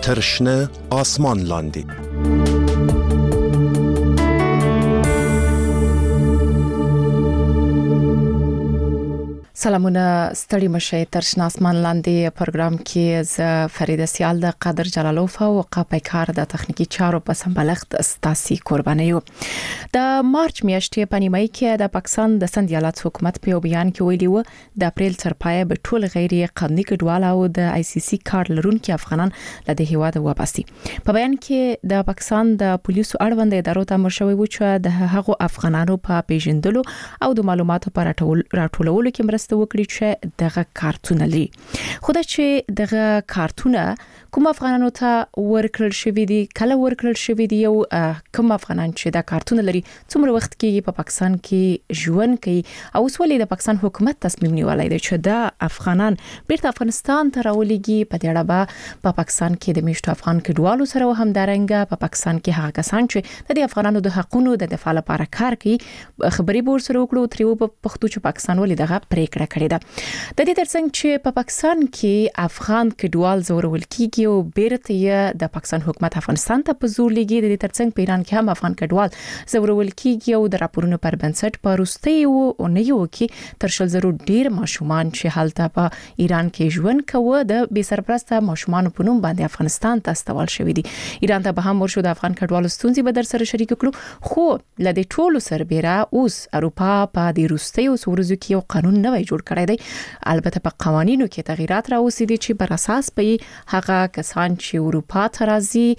تر شنه آسمان لاندې. سلامونه ستړي مشه تر شنه آسمان لاندې پروګرام کې ز فرید سیال د قادر جلالوف او قاپیکار د تخنیکی چارو په سمبلغت استاسي قرباني یو. د مارچ میاشتې په نیمه کې د پاکستان د سند ایالات حکومت په بیان کې ویلي و د اپریل تر پای به ټول غیر قانوني کډوال او د آی سی سی کارت لرونکو افغانان له د هیواد وباسي. په بیان کې د پاکستان د پولیسو اړوند ادارو ته مشوي و چې د هغو افغانانو په پیژندلو او د معلوماتو پر راټولولو کې مرسته وکړي چې دغه کارتونه لري. خو دا چې دغه کارتونه کوم افغانانو ته ورکړل شوی دي، کله ورکړل شوی دي او کوم افغانان چې دا کارتونه لري څومره وخت کې په پاکستان کې ژوند کوي او ولې د پاکستان حکومت تصمیم نیولای دی چې دا افغانان بیرته افغانستان ته راولېږي. په دې اړه په پاکستان کې د میشتو افغان کډوالو سره همدارنګه په پاکستان کې هغه کسان چې د افغانانو د حقوقو د دفاع لپاره کار کوي خبري بور سره وکړو تریو په پښتو چې پاکستان ولې دغه پریکړه کړې ده. د دې ترڅنګ چې په پاکستان کې افغان کډوال زورول کیږي او بیرته د پاکستان حکومت افغانستان ته په زور لګي، د دې ترڅنګ په ایران کې هم افغان کډوال زورول کیږي او د راپورونو پر بنسټ په روستي او نیو کې تر شل زرو ډیر ماشومان چې حالت په ایران کې ژوند کوي د بې سرپرسته ماشومان په نوم باندې افغانستان ته استول شوی دي. ایران ته به هم ورشو د افغان کډوالو ستونزې به در سره شریک کړو، خو لدې ټولو سربېره اوس اروپا په دې روستي او سورزو کې یو قانون نوی جوړ کړی دی. البته په قوانینو کې تغیرات راوستي دي چې بر اساس په هغه کسان چې اروپا ته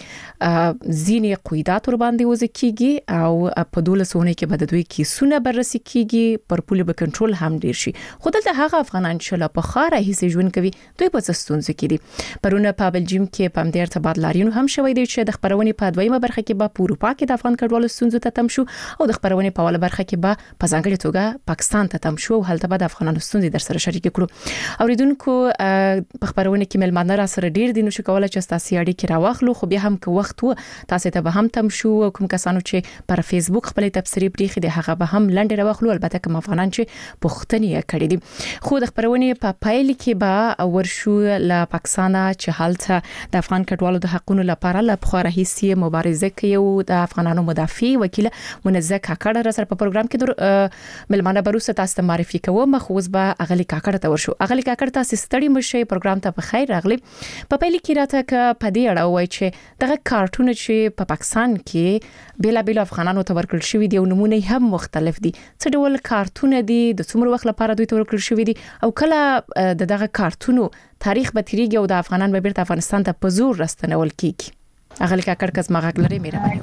راځي ځینې قیودات ور باندې وځي کیږي او په 12 کې به د دوی کیسونه بررسي کیږي، پر پوله به کنټرول هم ډیر شي. خو دلته هغه افغانان چې لا په خاره هیڅ ژوند کوي دوی په ستونزو کې دي. پرونه په بلجیم کې په همدې ارتباط لاریون هم شوی دی چې د خبرونې په دویمه برخه کې به په اروپا کې د افغان کډوالو ستونزو ته تم شو او د خبرونې په اوله برخه کې به په ځانګړي توګه پاکستان ته تم شو او هلته به د افغانانو ستونزې در سره شریک کړو. اوریدونکو په خبرونه کې ملمانه را سره ډیر دي نو چې کولای چې تاسو اړیکې راوخلو، خو بیا هم که وخت و تاسو ته به هم تم شو کوم کسانو چې پر فیسبوک خپل تبصری پریخي دي هغه به هم لنډ راوخلو، البته کوم افغانان چې پښتني کړي دي. خو د خبرونه په پایل کې به ورشو له پاکستان چې حالت د افغان کډوالو د حقوقو لپاره له بخاره هیڅ مبارزه کوي او د افغانانو مدافع وکیل منزه کاکړ را سره په پروګرام کې ملمانه بروسه تاسو ته معرفي کوم. مخوز به اغلی کاکړ ته ورشو. اغلی کاکړ تاسو ستړي مشه پروګرام ته په خیر راغلی. په پایل کې راته ک په دې اړه وای چې دغه کارتونه چې په پاکستان کې بیل افغانانو ته ورکړل شوی دي او نمونه هم مختلف دي. څه ډول کارتونه دي، د څومره وخت لپاره دوی ته ورکړل شوی دي او کله دغه کارتونو تاریخ به تیریږي او د افغانان به بیرته افغانستان ته په زور راستنول کیږي. اغلی کاکړ کس ماغک لري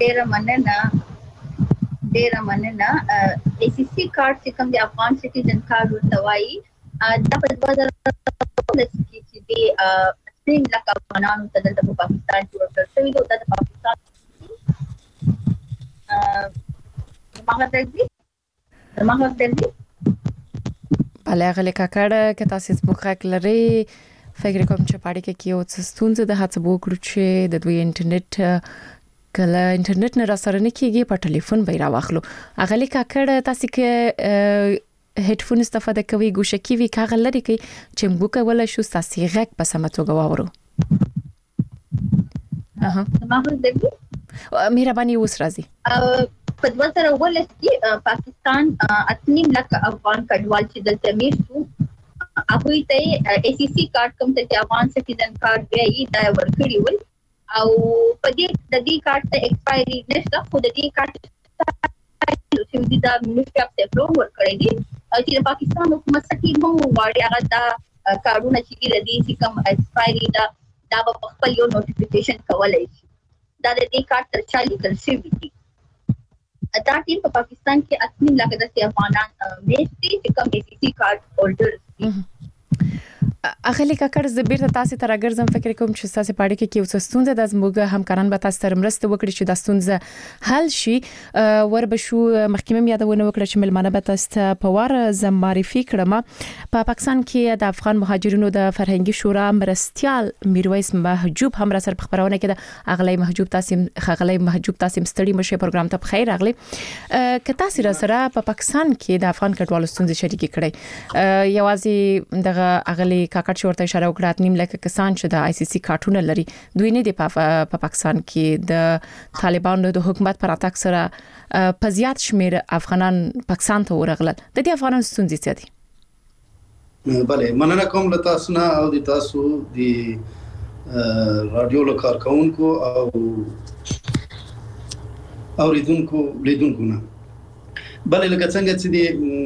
میرا ډیر مننه. ای سی سی کارت چې کوم د افغان سټیزن کارت ورتوي د په 2019 کې چې د 3 لک افغانانو ته د پاکستان کې ورکړل شوی دی. د پاکستان ماغه درځي بله غلی کاکړ که تاسو مخک لري فکر کوم چې پاړی کې یو څه ستونزه د هڅه وکړو چې د دوی انټرنیټ کله انټرنیټ نه را سره نه کیږي په ټلیفون به راوخلو. اغلی کاکړ تاسو کې هډفون استفاده کوي ګوشه کې وی کاغه لري کې چې موږ کولای شو تاسو غږ په سم توګه واورو. ماغه درځي مهرباني اوس راځي. په 2019 کې پاکستان 8 لک افغان کډوال چې دلته میشتو هغه ته ای سی سی کارت کوم ته افغان سټیزن کارت دی دا ورکړی ول او په دې د دې کارت ته ایکسپایری نشته، خو د دې کارت چې د منیسټری اف ډیولپمنټ ورکړی دی چې د پاکستان حکومت څخه هم واړی هغه دا کارونه چې د دې کوم ایکسپایری دا په خپل یو نوټیفیکیشن کولای شي. دا د دې کارت تر 40 کال شوی دی. دا ټیم په پاکستان کې 8 لک د افغانان میشتي چې کوم ای سی سی کارت هولډرز دي. اغلی کاکړ زبیر تاسو ته راګرځم فکر کوم چې تاسو پاړی کې یو څه ستونزه د زموږ همکاران به تاسو سره مرسته وکړي چې د ستونزه حل شي. ور به شو محکمه یادونه وکړه چې ملمانه به تاسو په وار زم معرفي کړم. په پاکستان کې د افغان مهاجرینو د فرهنګي شورا مرستيال میرویس محجوب هم را سره خبرونه کړه. اغلی محجوب تاسو ستړي مشه پروګرام ته خیر راغلی. که تاسو را سره په پاکستان کې د افغان کډوالو ستونزې شریک کړئ یوازې دغه اغلی کاکړ چې ورته اشاره وکړه 8 لک کسان چې د ICC کارتونه لري دوی نه دی په پاکستان کې د طالبانو د حکومت پر اتاک سره په زیات شمیر افغانان پاکستان ته ورغلل د دې افغانانو ستونزې څه دي؟ بله مننه کوم له تاسو نه او د تاسو د رادیو له کارکونکو او اوریدونکو نه بله لکه څنګه چې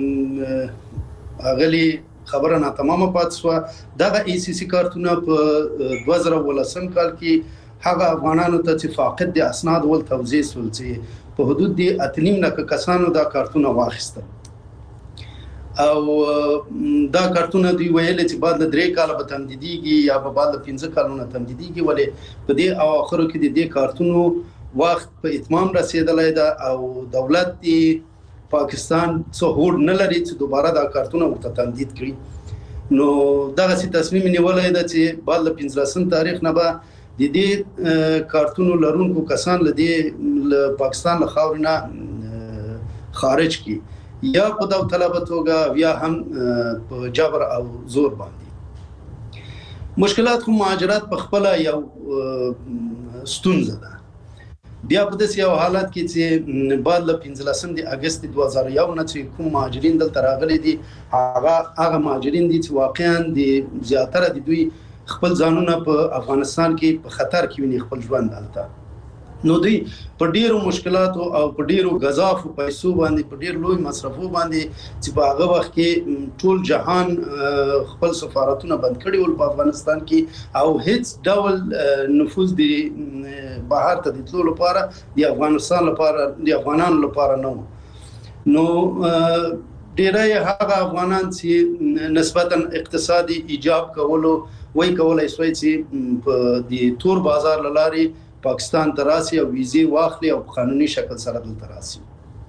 د اغلی خبره نه تمامه پات شو دغه ICC کارتونه په 2018 کال کې هغه افغانانو ته چې فاقد د اسناد ول توزیع سول چې په حدود د 8 لک کسانو دا کارتونه واخیستل او دا کارتونه دی ویل چې بعد له 3 کال به تمدیدیږي یا به بعد له 15 کالونو تمدیدیږي ولې په دې اواخرو کې د دې کارتونو وخت په اتمام رسیدلای دا او دولت دی پاکستان څو هوډ نه لري چې دوباره دا کارتونه ورته تمدید کړي نو دغه سي تصمیم نیولای دا چې بعد له 15 تاریخ نه به د دې کارتونو لرونکو کسان له پاکستان له خاورنا خارج کی یا په داوطلبه توګه یا هم په جبر او زور باندې مشکلات خو مهاجرت په خپل یو ستونزه ده بیا په داسې یو حالت کې چې بعد له 15 د اگست 2001 نه چې کوم مهاجرین دلته راغلي دي هغه مهاجرین دي چې واقعا د زیاتره د دوی خپل ځانونه په افغانستان کې په خطر کې ویني خپل ژوند دلته نو دوی په ډیرو مشکلاتو او په ډیرو غذافو پیسو باندې په ډیر لوی مصرفو باندې چې په هغه وخت کې ټول جهان خپل سفارتونه بند کړي ول په افغانستان کې او هیڅ ډول نفوذ دی بهر ته د تلو لپاره د افغانستان لپاره د افغانانو لپاره نه نو ډیرای هغه افغانان چې نسبتا اقتصادي ایجاب کولای شوی چې په د تور بازار لاري پاکستان تراسي او ویزه واخلي او قانوني شکل سره دلته راسي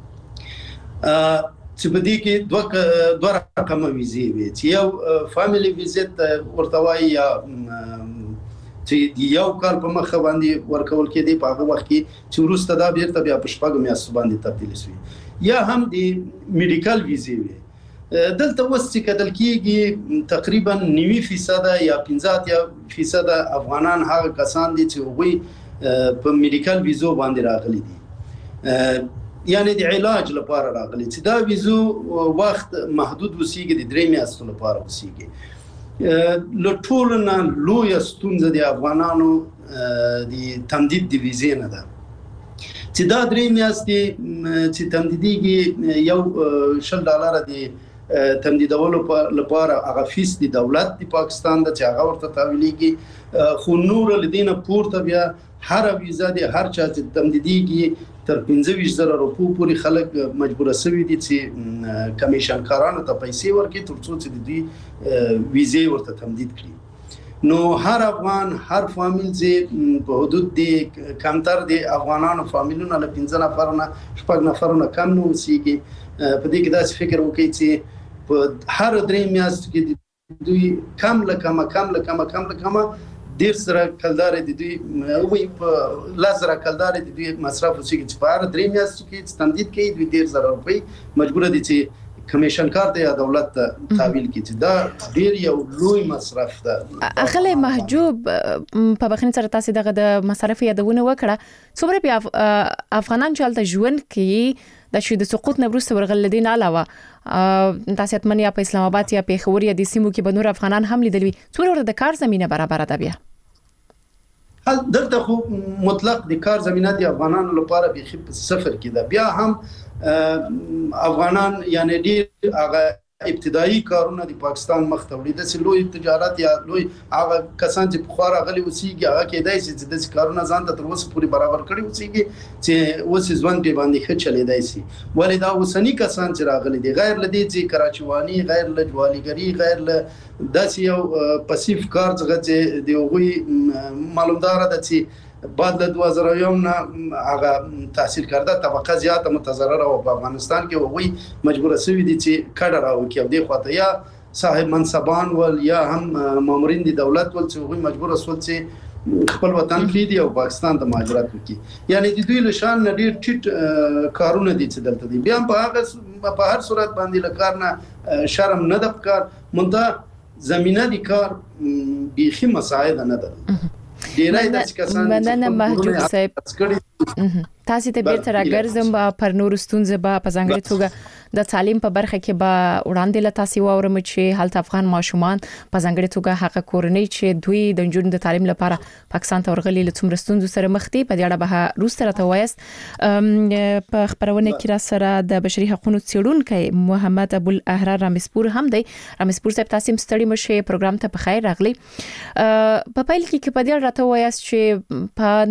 چې په دې کې دوه رقم ویزه وي چې یو فاميلي ویزیت ورته وایي یا چې یو کال په مخه باندې ورکول کېدی په هغه وخت کې چې وروسته دا بیرته بیا په شپږ میاشتو باندې تبدیل شي یا هم د میډیکل ویزه وي دلته اوس چې کتل کېږي تقریبا 90% یا 50% افغانان هغه کسان دي چې هغوی په میډیکل ویزو باندې راغلي دي یعنی د علاج لپاره راغلي چې دا ویزو وخت محدود وسیږي د 3 میاشتو لپاره وسیږي له ټولو نه لویه ستونزه د افغانانو د تمدید د ویزې نه ده چې دا 3 میاشتې چې تمدیدیږي یو $10 د تمدیدولو لپاره هغه فیس د دولت د پاکستان د چې هغه ورته تحویلېږي خو نور لدینه پورته بیا هر ویزه د هر چا چې تمدیدیږي تر 25,000 روپو پورې خلک مجبور شوي دي چې کمیشن کارانو ته پیسې ورکړي ترڅو چې د دې ویزې ورته تمدید کړي نو هر افغان هر فامیل چې په حدود د کمتر د افغانانو فامیلونو له 15 نفرونه 6 نفرونه کم نه وسیږي په دې کې داسې فکر وکړي چې په هر 3 میاشتو کې دوی کم له کم ډیر سره کلدار دي دوی وي په لازره کلدار دي دوی مصرف وسیږي چې په هر 3 میاشتو کې تمدید کوي دوی $10,000 روپۍ مجبور دي چې کمیشن کار ته یا دولت ته تحویل کړي دا ډیر یو لوی مصرف ده اخله محجوب په بخښنې سره تاسو دغه د مصارف یادونه وکړه څومره په افغانان چې حالت ژوند کې د شې د سقوط نه وروسته ورغل دین علاوه تاسو اتمن یا په اسلام آباد یا په خور یا د سیمو کې بنور افغانان هم لیدلوي څومره د کار زمينه برابر ده بیا دلته خو مطلق د کار زمينه د افغانانو لپاره به خپ صفر کې ده بیا هم افغانان یعنی ډیر هغه ابتدایي کارونه د پاکستان مخ ته وړي د لوی تجارت یا لوی هغه کسان چې په خور غلي وسیږي هغه کې دای چې د کارونه ځان ته تر اوسه پوری برابر کړی وسیږي چې اوس ځوان په باندې ښه چلی دی سي ولې دا وسنی کسان چې راغلي دي غیر لدی چې کراچوانی غیر لجوالیګری غیر ل داسې یو پسیف کار څنګه چې دی وګي معلومدار ده چې بعد له 2001 نه هغه تحصیل کرده طبقه زیاته متضرره او په افغانستان کې وګي مجبور شوی دي چې کډر او کې د خواته یا صاحب منصبان ول یا هم مامورین د دولت ول چې وګي مجبور شول چې خپل وطن پریدي او پاکستان ته مهاجرت وکړي یعنی د دوی له شان ډیر ټیټ کارونه دي چې دلته دي بیا په هر صورت باندې لکارنه شرم نه د کار مونږ زمینه د کار بیخي مساعده نه ده. ډیرای د کسان مننه محجوب صاحب. تاسو ته بیرته راګرځم پر نور ستونزې به په ځانګړي توګه د تعلیم په برخه کې به وړاندې له تاسو واورم چې هلته افغان ماشومان په ځانګړي توګه حق کورنۍ چې دوی د نجونو د تعلیم لپاره پاکستان ته ورغلي له څومره ستونزو سره مخ دي په دې اړه به روسته راته وایست. په خبرونه کې را سره د بشري حقوقو څېړونکي محمد ابو الاحرار رامسپور هم دی. رامسپور صاحب تاسو ستړي مشه پروګرام ته په خیر راغلی. په پیل کې په دې اړه راته وایست چې په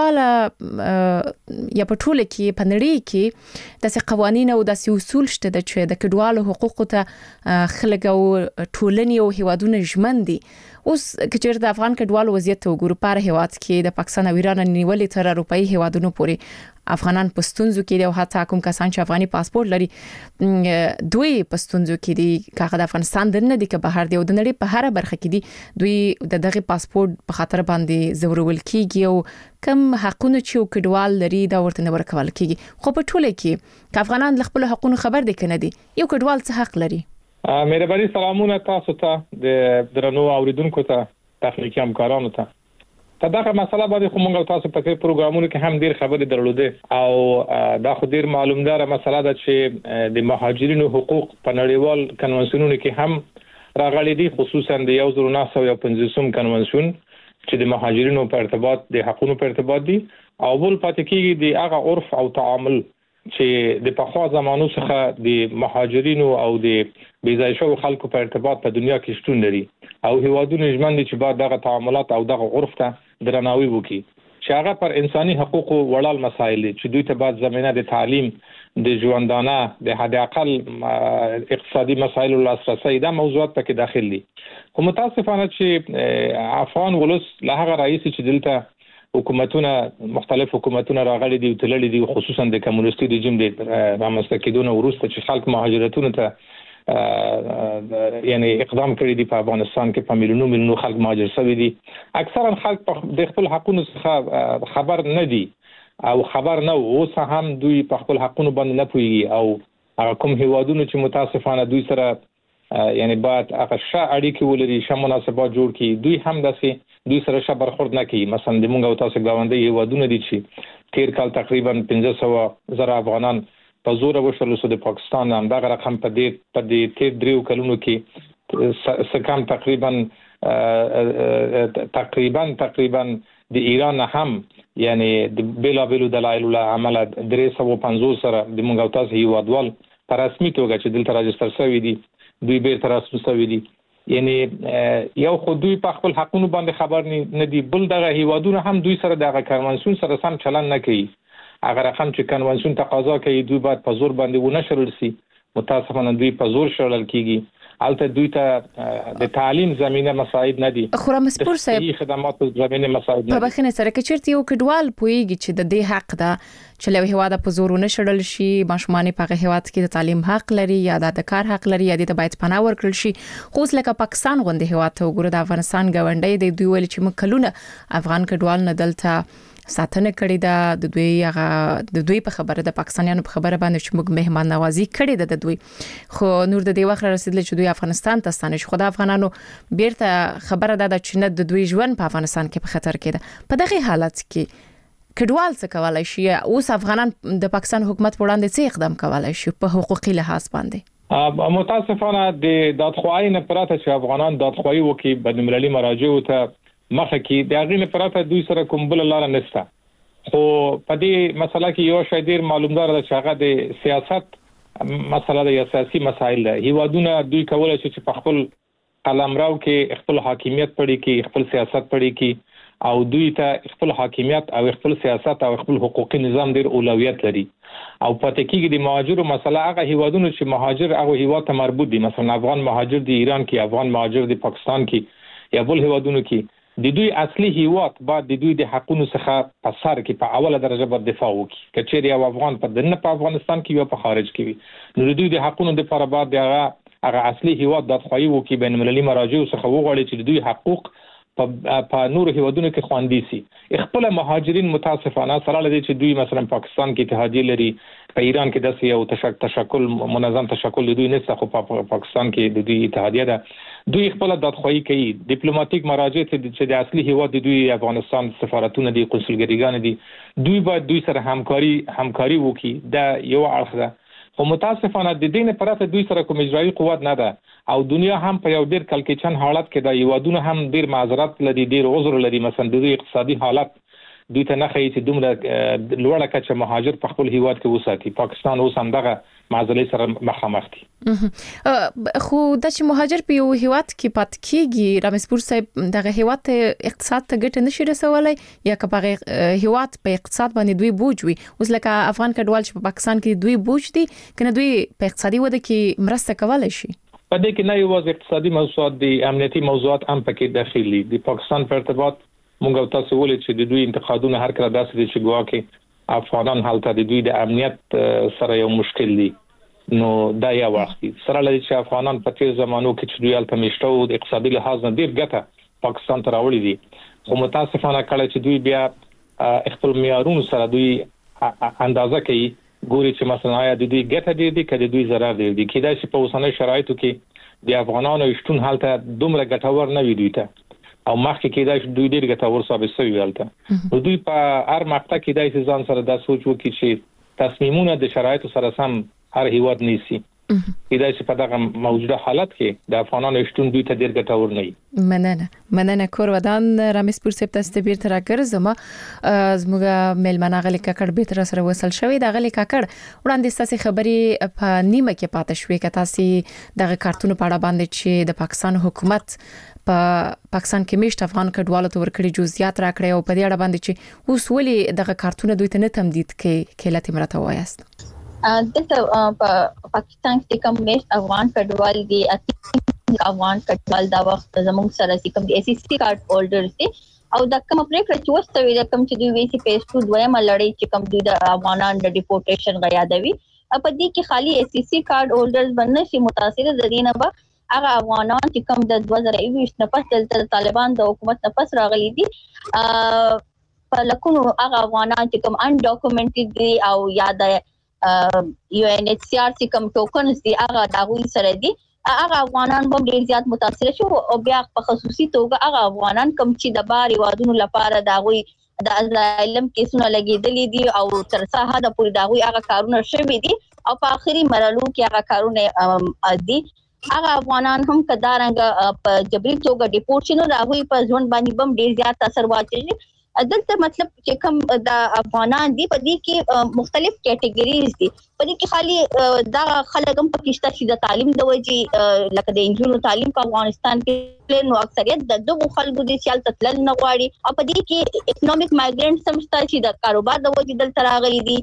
نړیواله یا په ټوله کې په نړۍ کې داسې قوانين او داسې اصول شته چې د کډوالو حقوقو ته خلک او ټولنې او هیوادونه ژمن دي. اوس کچېر د افغان کډوالو وضعیت ته وګورو په هیواد کې د پاکستان او ایران نیولې تر اروپאי هیوادونو پورې افغانان پښتونزو کې او حتی کوم کسان چې افغاني پاسپورت لري دوی پښتونزو کې دي کاغه د افغانستان دنه دي که بهر دی او د نړۍ په هر برخه کې دي دوی دغه پاسپورت په خاطر باندې زورول کیږي او کم حقونه چې کډوال لري دا ورته نه ورکول کیږي. خو په ټوله کې افغانان له خپل حقوقو خبر دي کنه دي یو کډوال څه حق لري. مهرباني سلامونه تاسو ته د درنو اوریدونکو ته تخنیکی همکارانو ته. دغه مسله باندې خو موږ تاسو په تیر پروګرامونو کې هم ډیر خبرې درلوده او دا خو ډیر معلومدار مسله ده چې د مهاجرینو حقوق په نړیوال کنوانسیونونو کې هم راغلي دي خصوصا د 1950 کنوانسیون چې د مهاجرینو په ارتباط د حقوقو په ارتباط دي او بل پاتې کېږي د هغه عرف او تعامل چې د پخوا زمانو څخه د مهاجرینو او د بيځای شو خلکو په ارتباط په دنیا کې شتون لري او هیوادونه ژمن دي چې بعد دغه تعاملات او دغه عرف ته درناوی وکړي چې هغه پر انساني حقوقو وړال مسایل چې دوی ته بعد زمينه د تعلیم د ژوندانه د حد اقل اقتصادي مسایل لاسرسي دا موضوعات پکې داخل دي. خو متاسفانه چې افغان ولس له هغه رئیس چې دلته حکومتونه مختلف حکومتونه راغلي دي تللي دي خصوصا د کمونیستي رژیم د رامنځته کېدو وروسته چې خلک مهاجرتونو ته یعنی اقدام کړی دی په افغانستان کې په میلیونونو خلک مهاجر شوي دي. اکثرا خلک د خپل حقوقو څخه خبر نه دي او خبر نه اوس هم دوی په خپل حقوقو باندې نه پوهیږي او هغه کوم هیوادونو چې متاسفانه دوی سره یعنی باید هغه ښه اړیکې ولري ښه مناسبات جوړ کړي دوی هم داسې دوی سره ښه برخورد نه کوي. مثلا د موږ او تاسو ګاونډي هیوادونه دي چې تیر کال تقریبا 1500 افغانان په زور وشل سو د پاکستان هم دغه رقم په دې تیر دریو کلونو کې سکم تقریبا د ایران هم یعنی د بلا دلایل له عمله 350 سره د موږ او تاسو هیوادوال په رسمي توګه چې دلته راجستر شوی دي دوی بیرته راستون شوی دي یعنی یو خو دوی په خپل حقوقو باندې خبر نه دي بل دغه هیوادونه هم دوی سره دغه کنوانسیون سره سم چلن نه کوي. اگر رقم چې کنوانسیون تقاضا کوي دوی باید په زور باندې ونه شړل شي. متاسفانه دوی په زور شړل کیږي البته دوی ته د تعلیم زمينه مساعد نه دي. خو رامسپور صاحب خدمات زمينه مساعد نه په بخښنه سره کې چیرته یو کډوال پويږي چې د دې حق ده چې له هیواده په زور ونه شړل شي ماشومان په هیواد کې د تعلیم حق لري یا د کار حق لري یا د باید پناه ورکړل شي. خو لکه پاکستان غونډه هیواد ته وګوره د افغانستان ګاونډي د دوی ول چې مکلونه افغان کډوال نه دلته ساتنه کړې ده د دوی په خبره د پاکستانیانو په خبره باندې چې موږ مهمان نوازی کړې ده د دوی خو نور د دې وخت رسیدل چې دوی افغانستان ته ستانه شو. خو د افغانانو بیرته خبره ده چې نه د دوی ژوند په افغانستان کې په خطر کې ده. په دغه حالت کې کډوال څه کولای شي اوس افغانان د پاکستان حکومت وړاندې څه اقدام کولای شي په حقوقي لحاظ باندې؟ متاسفانه د دادخواهی نه پراته چې افغانان دادخواهی وکي بین‌المللي مراجع ته مخه کې د هغې لپاره دوی سره کوم بل لار نشته. خو په دې مسله کې یو شی ډیر معلومدار ده چې هغه د سیاست مسله د سیاسي مسایل ده. هیوادونه دوی کولای شي چې په خپل قلمرو کې خپل حاکمیت پړي کې خپل سیاست پړي کې او دوی ته خپل حاکمیت او خپل سیاست او خپل حقوقي نظام ډیر اولویت لري او پاتې کېږي د مهاجرو مسله هغه هیوادونه چې مهاجر هغه هیواد ته مربوط دي. مثلا افغان مهاجر د ایران کې افغان مهاجر د پاکستان کې یا بل هیوادونو کې د دوی اصلي هیواد بعد د دوی د حقوقو څخه په سر کې په اوله درجه باندې دفاع وکړي. کچېری او افغان په دنه په افغانستان کې یا په خارج کې وي نو د دوی د حقوقو لپاره بعد هغه اصلي هیواد د خواهی وکړي بین‌المللي مراجع څخه وغواړي چې د دوی حقوق په نور هیوادونو کې خواندي سي. خپل مهاجرین متاسفانه سره لدی چې دوی مثلا پاکستان کې اتحادیه لري، په ایران کې داسې یو تشکل منظم تشکل دوی نشته، خو په پاکستان کې د دوی اتحادیه ده. دوی خپل دادخواهی کوي، ډیپلوماټیک مراجع چې د اصلي هیواد د دوی افغانستان سفارتونه دي، قنصلګریګان دي، دوی باید دوی سره همکاري وکړي. دا یو اړخ ده. خو متاسفانه د دې نه پرته دوی سره کوم اجرایي قوت نه ده، او دنیا هم په یو ډیر کلکچن حالت کې ده. یوادونه هم ډیر معذرت لري، ډیر عذر لري. مثلا د اقتصادي حالت دوی ته نه خېږي چې دومره لوړه کچه مهاجر په خپل هیواد کې وساتي. پاکستان اوس هم دغه معضلې سره مخامخ دي. خو د چې مهاجر په یو هیواد کې پات کیږي، رامسپور صاحب دغه هیواد اقتصاد ته ګټه نشي رسولای، یا که په هیواد په اقتصاد باندې دوی بوج وي. اوس لکه افغان کډوال چې په پاکستان کې دوی بوج دي، کنه دوی په اقتصادي وده کې مرسته کولای شي. په دې کې نه یوازې اقتصادي موضوعات دي، امنیتي موضوعات هم پکې داخلي دي. پاکستان په ارتباط مونږ تاسو ولې چې د دوی انتقادونه هر کله داسې دي چې ګواکې افغانان حالت د دوی د امنیت سره یو مشکل دي. نو دا یو وخت سره لري چې افغانان په تیر زمانو کې چې دوی الته مشته او د اقتصادي لحاظ نه ډیر ګټه پاکستان ته راوړي دي. خو متاسفانه کله چې دوی بیا خپل معیارونو سره دوی اندازه کوي، ګوري چې مثلا آیا د دوی ګټه دي که د دوی ضرر دي. کېدای شي په اوسنۍ شرایطو کې د افغانانو شتون حالت دومره ګټور نه وي دوی ته، او مخکې کېدای شي دوی ډیر ګټور ثابت شوي ولته. نو دوی په هر مقطع کې دای ځان سره دا سوچ وکړي چې تصمیمونه د شرایطو سره سم هر هیواد نیسي. کېدای شي په دغه موجوده حالت کې د افغانانو شتون دوی ته ډیر ګټور نه وي. مننه کور ودان رامسپور صاحب تاسو ته بیرته راګرځم. زموږ میلمانه غلي کاکړ به تر سره وصل شوی. د غلي کاکړ وړاندې تاسو خبري په نیمه کې پاتې شوې، که تاسو دغه کارتونو په اړه باندې چې د پاکستان حکومت په پاکستان کې میشت افغان کډوالو ته ورکړي جزئیات راکړي، او په دې اړه باندې چې اوس ولې دغه کارتونه دوی ته نه تمدید کې کله تمرته وایست. دلته په پاکستان کې کوم میشت افغان کډوال دي، افغان کډوال دا وخت زموږ سره کوم دي SSC کارت هولډرز دي، او دا کوم پریکړه چې وستوي د کوم چې دوی ویسي پیسټو دویمه لړۍ چې کوم دوی د افغانان د ډیپورټیشن غیادوي، په دې کې خالي SSC کارت هولډرز باندې شي متاثر د دې نه به هغه افغانان چې کوم د 2021 نه پس د طالبان د حکومت نه پس راغلي دي، په لکونو هغه افغانان چې کوم ان ډاکومنټډ دي او یا د UNHCR چې کوم ټوکنز دي هغه داوی سره دي، هغه افغانان به ډیر زیات متاثر شو. او بیا په خصوصي توګه هغه افغانان کوم چې د بار وادونو لپاره داوی د ازایلم کیسونه لګیدلې دي او تر څه حد پورې داوی هغه کارونه شوي دي، او په اخري مرحلو کې هغه کارونه دي. هغه افغانان هم کدارنګ په جبري توګه ډیپورټ شنو، راغوي په ژوند باندې بم ډیر زیات اثر واچي. دلته مطلب چې کوم د افغانان دي په دې کې مختلف کټګوریز دي. په دې کې خالي دا خلک هم پکشته چې د تعلیم د وجې لکه د انجونو تعلیم په افغانستان کې نو اکثریت د دغه خلکو د سیال تتلل نه غواړي، او په دې کې اکونومیک مایګرنټ سمستا چې د کاروبار د وجې دلته راغلي دي.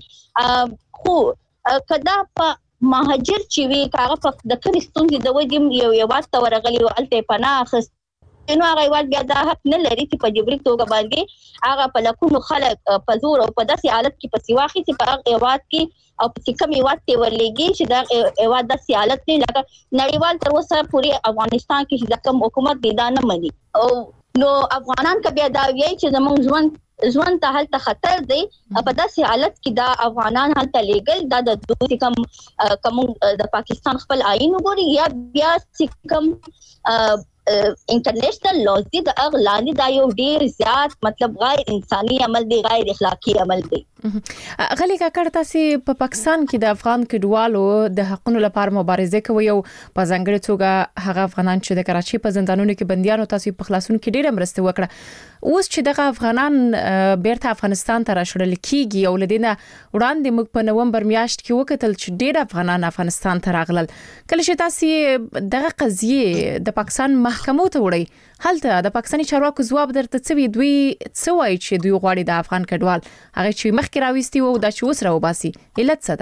خو کدا په مهاجر چې وی کاغه په د کریستون د وجې یو واسطه ورغلي او الته پناه اخست، نو هغه وال بیا دا حق نه لري چې په جبري توګه باندې هغه په لکونو خلک په زور او په داسې حالت کې په سیواخي چې په هغه ایواد کې او په کوم ایواد ته ورلېږي چې دا ایواد داسې حالت نه لکه نړیوال تر اوسه پورې افغانستان کې چې کوم حکومت دی دا نه مني. او نو افغانان کبه دا وایي چې زموږ ژوند ته هلته خطر دی، په داسې حالت کې دا افغانان هلته لېګل دا د دوی کوم د پاکستان خپل آئین وګوري یا بیا کوم انټرنیشنل لاز دي د اغلاني دا یو ډیر زیات مطلب غیر انساني عمل دی، غیر اخلاقی عمل دی. غلي کاکړ تاسو په پاکستان کې د افغان کډوالو د حقوقو لپاره مبارزه کوي، او په ځانګړي توګه هغه افغانان چې د کراچي په زندانونو کې بنديانو تاسو په خلاصون کې ډیره مرسته وکړه. اوس چې دغه افغانان بیرته افغانستان ته راشړل کیږي، او لدينه وړاندې موږ په نومبر میاشت کې وکتل چې ډیره افغانان افغانستان ته راغلل. کله چې تاسو دغه قضیه د پاکستان محکمو ته وړي، هلته د پاکستاني چارواکو ځواب درته څه دوی څه وایي چې دوی غواړي د افغان کډوال هغه چې مخکې راوستي وو دا چې اوس راوباسي، علت څه ده؟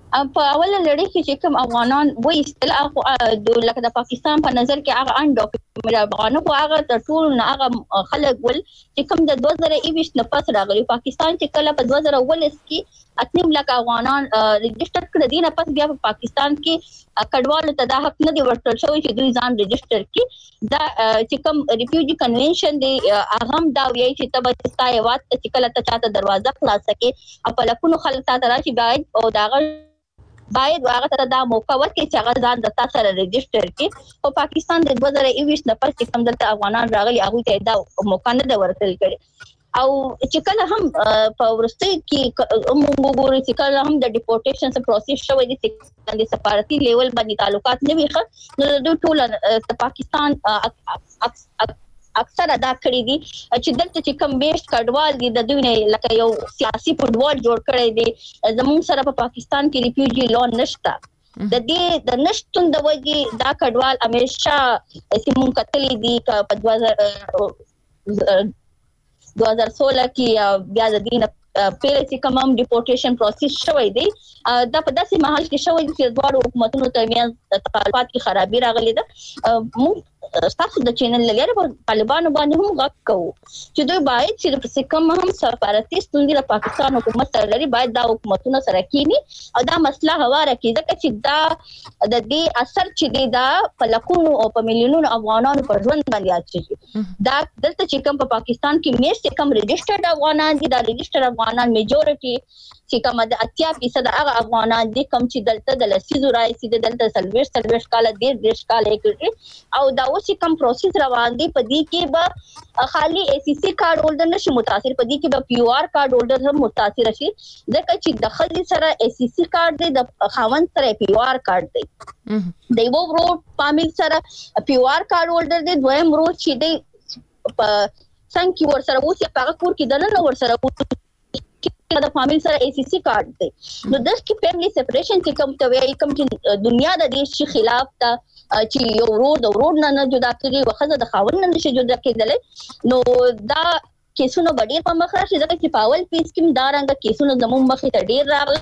په اوله لړۍ کې چې کوم افغانان وې استل د لکه د پاکستان په نظر کې هغه ان ډاکومنټ افغانانو خو هغه د ټول نه هغه خلک ول چې کوم د 2020 نه پس راغلي پاکستان چې کله په 2019 کې 8 لک افغانان ريجستر کړ دي نه پس بیا په پاکستان کې کډوالو ته دا حق نه دی ورکړل شوی چې دوی ځان ريجستر کړي دا چې کوم ریفیوجی کنونشن دی اهم دا وی چې تبه ستای وات چې کله ته چاته دروازه خلاص کې خپل کونو خلک ته راشي باید او دا باید هغه ته دا موقع ورکړي چې هغه ځان د تاسو سره ريجستر کړي او پاکستان د 2020 نه پس چې کوم دلته افغانان راغلي هغه ته دا موقع نه ورکړل کړي او چې کله هم په ورستي کې موږ ګورو چې کله هم د ډیپورټیشن پروسس شوی دي چې د سفارتي لیول باندې تعلقات نه وي نو د ټول پاکستان اکثر ادا کړی دي چې دلته چې کم بیشت کډوال دي د دوی نه لکه یو سیاسي فوټبال جوړ کړی دي زموږ سره په پاکستان کې ریفیوجی لون نشته د دې د نشټون د وجې دا کډوال همیشه سیمون کتلې دي په 2016 کې بیا د دین پیل چې کوم ډیپورټیشن پروسس شوی دی دا په داسې محل کې شوی چې دوه حکومتونو ترمنځ تفاوت کې خرابې راغلي ده موږ تاسو د چینل لګره په طالبانو باندې هم غږ کوو چې دوی باید چې کوم هم سفارتیست د پاکستان حکومت سره لري باید دا حکومتونه سره کینی او دا مسله هواره کړي ځکه چې دا د دې اثر چې دا په لکونو او په میلیونونو افغانانو پر ژوند باندې اچي دا دلته چې کوم په پاکستان کې مېشت کم ريجسترډ افغانان دي دا ريجسترډ افغانان میجورټي چې کوم د 80% هغه افغانان دي کوم چې دلته د لسیزو راځي د دلته سلويش کال ډیر کال کې او دا چې کوم پروسس روان دي په دې کې به خالي ACC کارت هولډر نشي متاثر په دې کې به PR کارت هولډر هم متاثر شي ځکه چې د خځې سره ACC کارت دی د خاوند سره PR کارت دی د یو ورو فامیل سره PR کارت هولډر دی دویم ورو چې دی څنګه ور سره وځي په هغه کور کې دنه ور سره د فامیل سره ACC کارت دی نو د فیملی سپریشن چې کوم ته وایي کوم چې دنیا د دې خلاف ته چې یو ورور نه جدا کړي وخزه د خاوند نه نشي جدا کېدل نو دا کیسونو ډېر په مخ راشي ځکه چې پاول پیس کې دا رنګ کیسونو زموږ مخې ته ډېر راغلي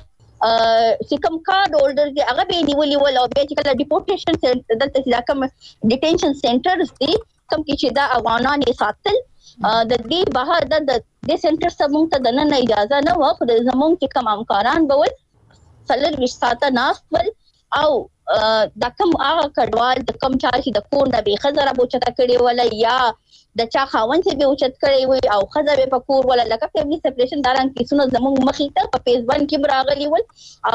چې کوم کارت هولډر دی هغه به نیولې ول او بیا چې کله ډیپورټیشن سنټر دلته چې کوم ډیټینشن سنټرز دي کوم چې دا افغانان یې ساتل د دې بهر د دې سنټر سمون ته د نه اجازه نه و خو د زموږ چې کوم همکاران به ول فلر وشتاته ناستول او د کوم هغه کډوال د کوم چا چې د کور نه به خزره بوچته کړي ولا یا د چا خاوند چې به اوچت کړي وي او خزه به پکور ولا لکه فیملی سپریشن داران کیسونو زموږ مخې ته په پیس باندې کې براغلي ول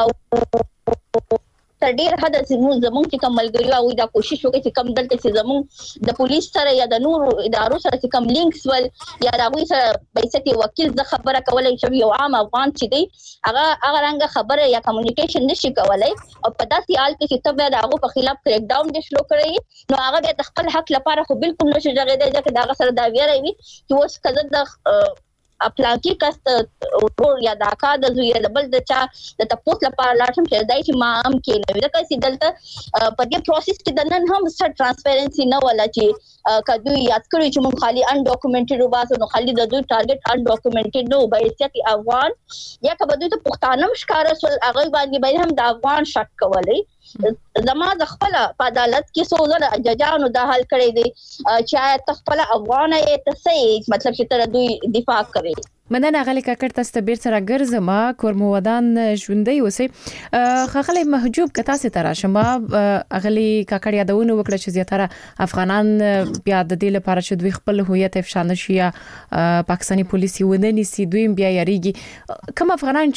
او تر ډیر حد زموږ چې کوم ملګری او دا کوشش وکړي چې کوم دلته چې زموږ د پولیس سره یا د نور ادارو سره چې کوم لینکس ول یا راوي سره بیستی وکیل ز خبره کولای شي یو عام افغان چې دی هغه رنګ خبره یا کمیونیکیشن نشي کولای او په داسې حال کې چې تبه د هغه په خلاف کریک ډاون د شلو کړی نو هغه د خپل حق لپاره خو بالکل نشي جوړېدای ځکه دا سره دا ویری وي چې اوس کزه د اپلاکی کاست ورور یا دا کا د زوی د بل د چا د تاسو لپاره لاټم چې دای چې ما هم کې نه ځکه چې دلته په دې پروسس کې د نن هم څه ترانسپیرنسي نه ولا چې کدو یاد کړی چې مونږ خالي ان ډاکومنټډ وباسو نو خالي د دوی ټارګټ ان ډاکومنټډ نو بایستی افغان یا کبه دوی ته پښتانه مشکاره سول هغه باندې به هم د افغان شک کولای زما د خپل په عدالت کې سوزره ججانو د حل کړی دی چې تخپل افغان یې ته مطلب چې تر دوی دفاع کوي مننه غلی کاکړ تاسو ته بیر سره ګرځم کورمودان ژوندۍ اوسې خغلی محجوب که تاسو ته راشم غلی کاکړ یادونه وکړه چې زیاتره افغانان بیا د دې لپاره چې دوی خپل هویت افشا نشي پاکستاني پولیسي ونه نیسي دوی بیا یریږي کوم افغانان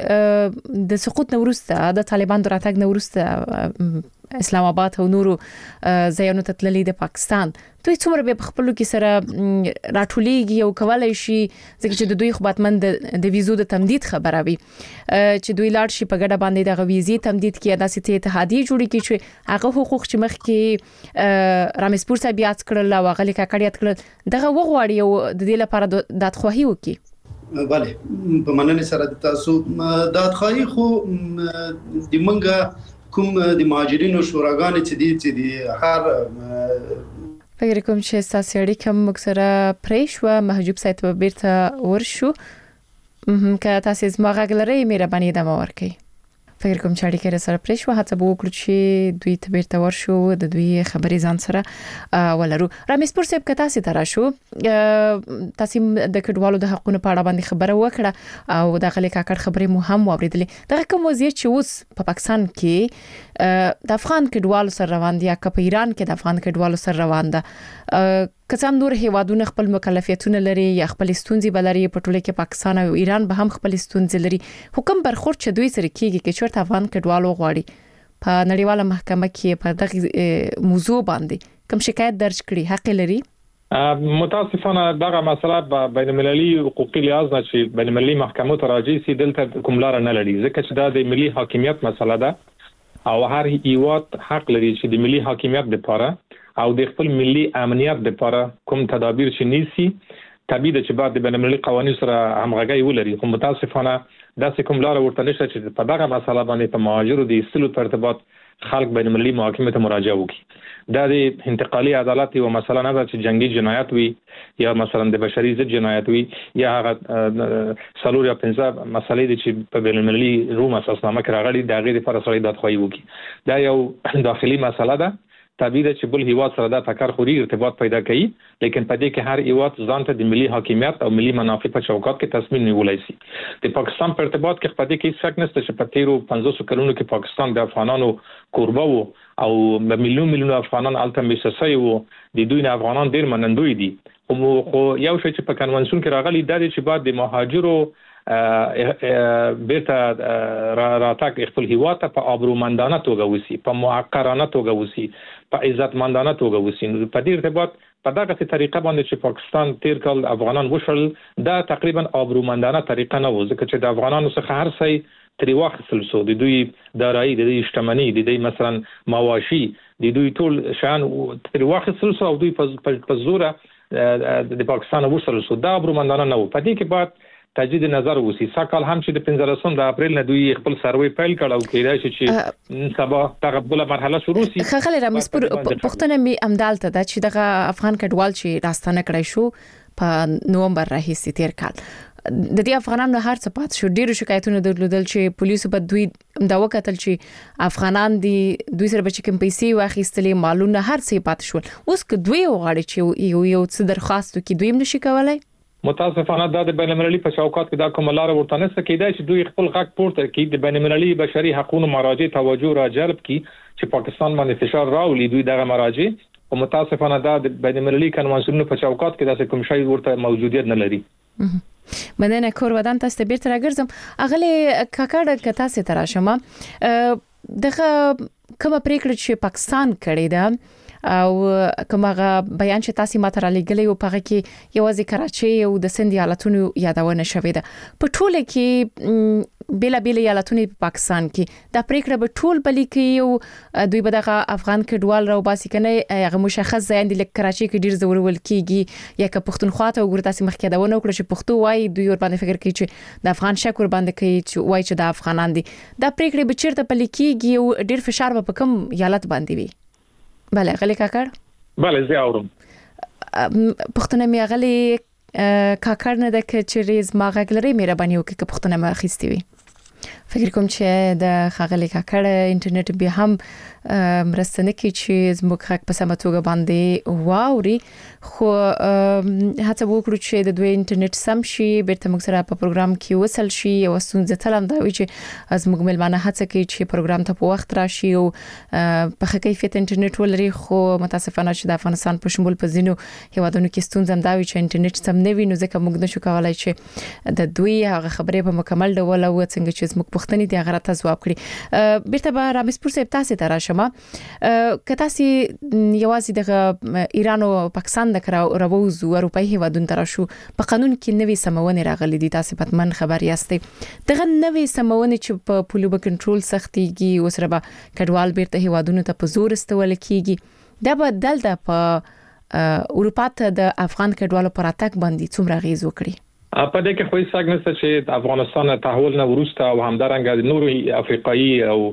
چې د سقوط نورسته د طالبان دراتګ نورسته اسلام آباد او نورو ځایونو ته تللي د پاکستان دوی څومره به خپلو کې سره راټولېږي او کولای شي ځکه چې د دوی خو باتمن د ویزو د تمدید خبره وي چې دوی لاړ شي په ګډه باندې د ویزې تمدید کې داسې اتحادیه جوړې کی چې هغه حقوق چې مخ کې رامسپور صاحب یاد کړل او غلي کاکړ یاد کړل دغه وغواړي او د دې لپاره دادخواهی وکړي بله په مننه سره تاسو دادخواهی خو د منګه کوم د مهاجرینو شوراګانې چې دي هر فکر کوم چې تاسو اړیکه موږ سره پریښو محجوب صاحب به بیرته ورشو که تاسو زما غږ لرئ مهرباني دمه ورکړئ فکر کوم چې اړیکې سره پرې شو هڅه وکړو چې دوی ته بیرته ورشو د دوی خبرې ځان سره ولرو. رمیز پور صاحب کته سي تر شو تاسو د کډوالو د حقوقو په اړه باندې خبره وکړه او د غلي کاکړ خبرې مو هم واوریدلې. دا کوم وضعیت چې اوس په پاکستان کې د افغان کډوالو سره روان دي یا په ایران کې د افغان کډوالو سره روان ده کڅام نور هیوادونه خپل مکلفیتونه لري یا خپل ستونزې بلري په ټوله کې پاکستان او ایران به هم خپل ستونزې لري. حکم برخورد چې دوی سره کیږي چې چورت افغان کډوالو غواړي په نړیواله محکمه کې په دغه موضوع باندې کوم شکایت درج کړي حق لري؟ متاسفانه دغه مسله بین المللي حقوقي لحاظ نه چې بین المللي محکمو ته راځي سي دلته کوم لار نه لري ځکه چې دا د ملي حاکمیت مسله ده او هر هیواد حق لري چې د ملي حاکمیت لپاره او د خپل ملي امنیت لپاره کوم تدابیر چې نیسي طبيعي ده چې بعد د بین المللي قوانینو سره همغږي ولري. خو متاسفانه دا کوم لار ورته نشته چې په دغه مسله باندې په مهاجرو د استلو په ارتباط خلک بین المللي محکمې ته مراجعه وکړي. دا د انتقالي عدالت یو مسله نه ده چې جنگي جنایت وي یا مثلا د بشري ضد جنایت وي یا هغه سلور یا 15 مسلې دي چې په بین المللي روم اساسنامه کې راغلي د غیر فرصلي دادخواهي وکړي. دا یو داخلي مسله ده طبيعي ده چې بل هیواد سره دا تکر خوري ارتباط پیدا کوي لیکن په دې کې هر هیواد ځان ته د ملي حاکمیت او ملي منافع په چوکاټ کې تصمیم نیولای شي. د پاکستان په ارتباط کې په دې کې شک نشته چې په تیرو 500 کلونو کې پاکستان د افغانانو کوربه وو او میلیون افغانان الته میسسای وو د دوی نه افغانان ډیر منندوی دي. خو یو شی چې په کنونسیون کې راغلی دا چې بعد د مهاجرو بیرته راتګ خپل هیواد ته په ابرومندانه توګه وسی په معقرانه توګه وسی په عزتمندانه توګه وسی. په دې ارتباط په دغه طریقه باندې چې پاکستان تیر کال افغانان وشل دا تقریبا ابرومندانه طریقه نه و ځکه چې د افغانانو څخه هر څه تری واخیستل شو د دوی دارایی د دوی شتمنۍ د دوی مثلا مواشي د دوی ټول شان تری واخیستل شو او دوی په زوره د پاکستان وشل شو. دا ابرومندانه نه و. په دې کې بعد تجدید نظر وسی ساکال هم چې د 15 د اپریل نه دوی خپل سروي پیل کړ او کېدای شي چې سبا تقبل مرحله شروع شي. خغل رمیز پور پښتنه می امدالته د چې دغه افغان کډوال چې راستانه کړی شو په نومبر راهیسې تیر کال د دې افغانانو هر څه پات شو ډیرو شکایتونه درلودل چې پولیسو په دوی دا وکتل چې افغانان دوی سره بچ کوم پیسې واخیستلې مالونه هر څه پات شول. اوس که دوی وغواړي چې یو څه درخواست وکړي دوی هم نشي کولای. متاسفانه دا د بین المللي په چوکاټ کې دا کوم لار ورته نشته کېدای چې دوی خپل غږ پورته کړي د بین المللي بشري حقوقو مراجع توجه را جلب کړي چې پاکستان باندې فشار راولي دوی دغه مراجع او متاسفانه دا د بین المللي کنوانسیون په چوکاټ کې دا کوم شی ورته موجودیت نه لري. مننه کور ودان تاسو ته بیرته راګرځم اغله کاکړه کتا سي تراشمه دغه کومه پریکړه چې پاکستان کړې ده او کومه بیان چې تاسو ماته را لګلې او په کې یوازې کراچي او د سند ایالتونو یادونه شوې ده په ټوله کې بلا ایالتونو په پاکستان کې دا پریکړه به ټول بلی کې او دوی به دغه افغان کډوال راو باسي کنه هغه مشخص ځای د کراچي کې ډیر زورول کیږي یا که پښتونخوا ته وګورئ تاسو مخکې دا ونه وکړه چې پښتو وای دوی ور باندې فکر کوي چې د افغان شکر باندې کوي چې وای چې د افغانان دي دا پریکړه به چیرته بلی کېږي او ډیر فشار به په کوم ایالت باندې وي. بله غلی کاکړ بله زه اورم پښتنه می غلی کاکړ نه د کچریز ما غلري مهرباني وکړه که پښتنه ما اخیستي وي. فکر کوم چې د خغلی کاکړ انټرنیټ به هم مرستنه کې چې زموږ حق په سمه توګه باندې واوري خو هڅه وکړو چې د دوی انټرنیټ سم شي بیرته موږ سره په پروګرام کې وصل شي او ستونزه تلم دا وی چې از موږ ملمانه هڅه کوي چې پروګرام ته په وخت راشي او په ښه کیفیت انټرنیټ ولري خو متاسفانه چې د افغانستان په شمول په ځینو هیوادونو کې ستونزه دا وی چې انټرنیټ سم نه وي نو ځکه موږ نشو کولای چې د دوی هغه خبرې په مکمل ډول او څنګه چې زموږ پښتني دی هغه ته ځواب کړي. بیرته به رمیز پور صاحب تاسو ته راشم که تاسو یوازې د ایران او پاکستان د راووزو اروپאי هیوادونو تر شو په قانون کې نوې سمونه راغلي دي تاسو پتمن خبر یاستئ دغه نوې سمونه چې په پولیو کنټرول سختيږي او سره به کډوال بیرته هیوادونو ته په زور استول کیږي دا به دلته په اروپا ته د افغان کډوالو پر اتاک باندې څومره غیز وکړي. په دې کې خو هیڅ څنګه چې افغانستان تحول نه ورسته او همدارنګه نورو افریقایي او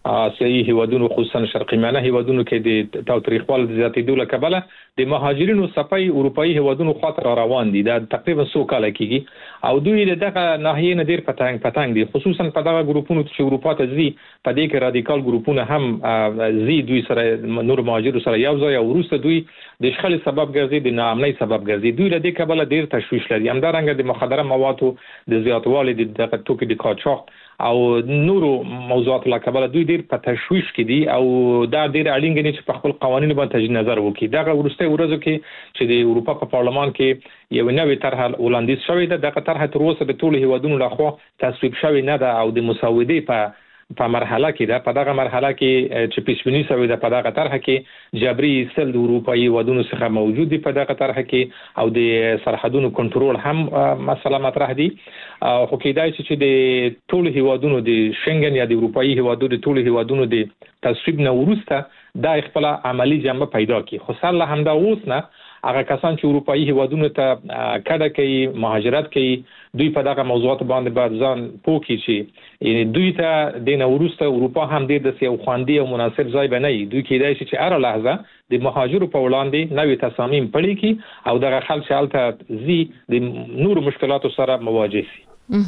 آسیایي هیوادونو خصوصا شرقي میانه هیوادونو کې د تاوتریخوالي د زیاتېدو له کبله د مهاجرینو صفای اروپאי هیوادونو خاطر روان دي دا تقریبا 100 کال کېږي او دوی دغه ناحیه نه ډیر پتنګ دي خصوصا په دغه ګروپونو چې اروپا ته ځي په دې کې رادیکال ګروپونه هم زی دوی سره نور مهاجرو سره یو ځای او روسه دوی د شخړې سبب ګرځي د ناامنۍ سبب ګرځي دوی له دې کبله ډیر تشویش لري همدارنګه د مخدره موادو د زیاتوالي د دغه توکي د قاچاق او نورو موضوعات له کبله دوی ډیر په تشویش کې دي او دا ډیر اړین دي چې په خپل قوانینو باندې تجدید نظر وکړي دا ورسته ورځو کې چې د اروپا په پارلمان کې یو نوې طرح وړاندیز شوې ده دغه طرح تر اوسه د ټولو هیوادونو لخوا تصویب شوې نه ده او د مسودې په مرحله کې ده په دغه مرحله کې چې پیشبینی شوې ده په دغه طرح کې جبري سل د اروپאי هیوادونو څخه موجود دي په دغه طرح کې او د سرحدونو کنټرول هم مسله مطرح دي خو کېدای چې د ټولو هیوادونو د شنګن یا د اروپאי هیوادونو د ټولو هیوادونو د تصویب نه وروسته دا خپل عملی جنبه پیدا کړي خو سره همدا اوس نه هغه کسان چې اروپאי هیوادونو ته کډه کوي مهاجرت کوي دوی په دغه موضوعات باندې باید ځان پوکي چې یعنی دوی ته د نوروسته اروپا هم د یو خواندي او مناسب ځای بنئ دوی کېدای شي چې هر لحظه د مهاجرو په وړاندې نوې تصامیم پلي کی او دغه خلک حالت زی د نور مشکلاتو سره مواجه شي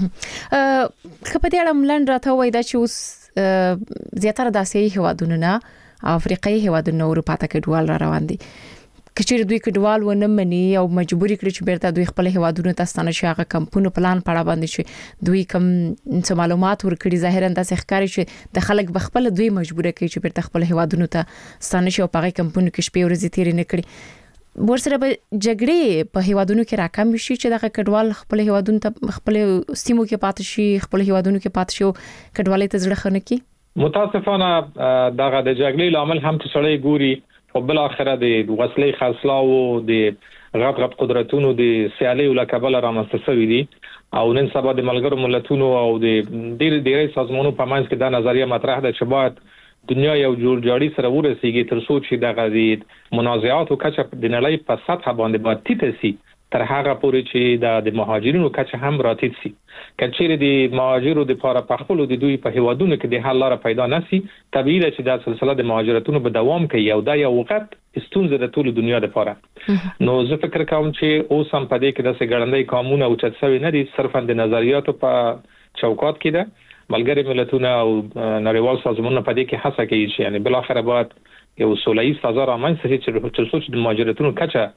په دې اړه ملن راته وای دا چې اوس زیاتره د آسیایي هیوادونو نه افریقایي هیوادونو اروپا ته کډوال را روان دي کچېر دوی کډوال ونه مني او مجبوري کړی چې بیرته دوی خپل هیوادونو ته ستنه شي هغه کمپونو پلان پړه باندې شي دوی کم معلومات ورکړي ظاهرا د ښکاری چې د خلک بخپل دوی مجبور کوي چې بیرته خپل هیوادونو ته ستنه شي او په هغه کمپونو کې شپې ورځې تیرې نه کړي ورسره به جګړې په هیوادونو کې راکم شي چې دغه کډوال خپل هیوادونو ته خپل سیمو کې پاتې شي خپل هیوادونو کې پاتې شي کډوالۍ ته زړه خنه کی متاسفانه دغه د جګړې لامل هم چې سړی ګوري او بل اخره د وسلې خرڅلاو د غټ قدرتونو د سیالي له کبله رامنځته شوې دي او نن سبا د ملګرو ملتونو او د ډېرې سازمانونو په منځ کې دا نظریه مطرح ده چې باید دنیا یو جوړجاړي سره ورسیږي تر څو چې دغه د منازعاتو کچه د نړۍ په سطح باندې باید ټیټه شي تر هغه پورې چې د مهاجرینو کچه هم راتېد شي کچېره د مهاجرو د لپاره په خپل د دوی په هیوادونو کې د حل لار پیدا نشي طبيعي ده چې دا سلسله د مهاجرتونو په دوام کوي او دا یو وخت ستونزه د ټول دنیا لپاره نو زه فکر کوم چې اوس هم په دې کې د سګړندۍ قانون او چتسوي نه دي صرفا د نظریاتو په چوکاټ کې ده ملګری ملتونه او نړیوال سازمانونه په دې کې هڅه کوي چې یعنی بل اخر بعد یو سوله‌ای فضا رامنځته شي چې د مهاجرتونو کچه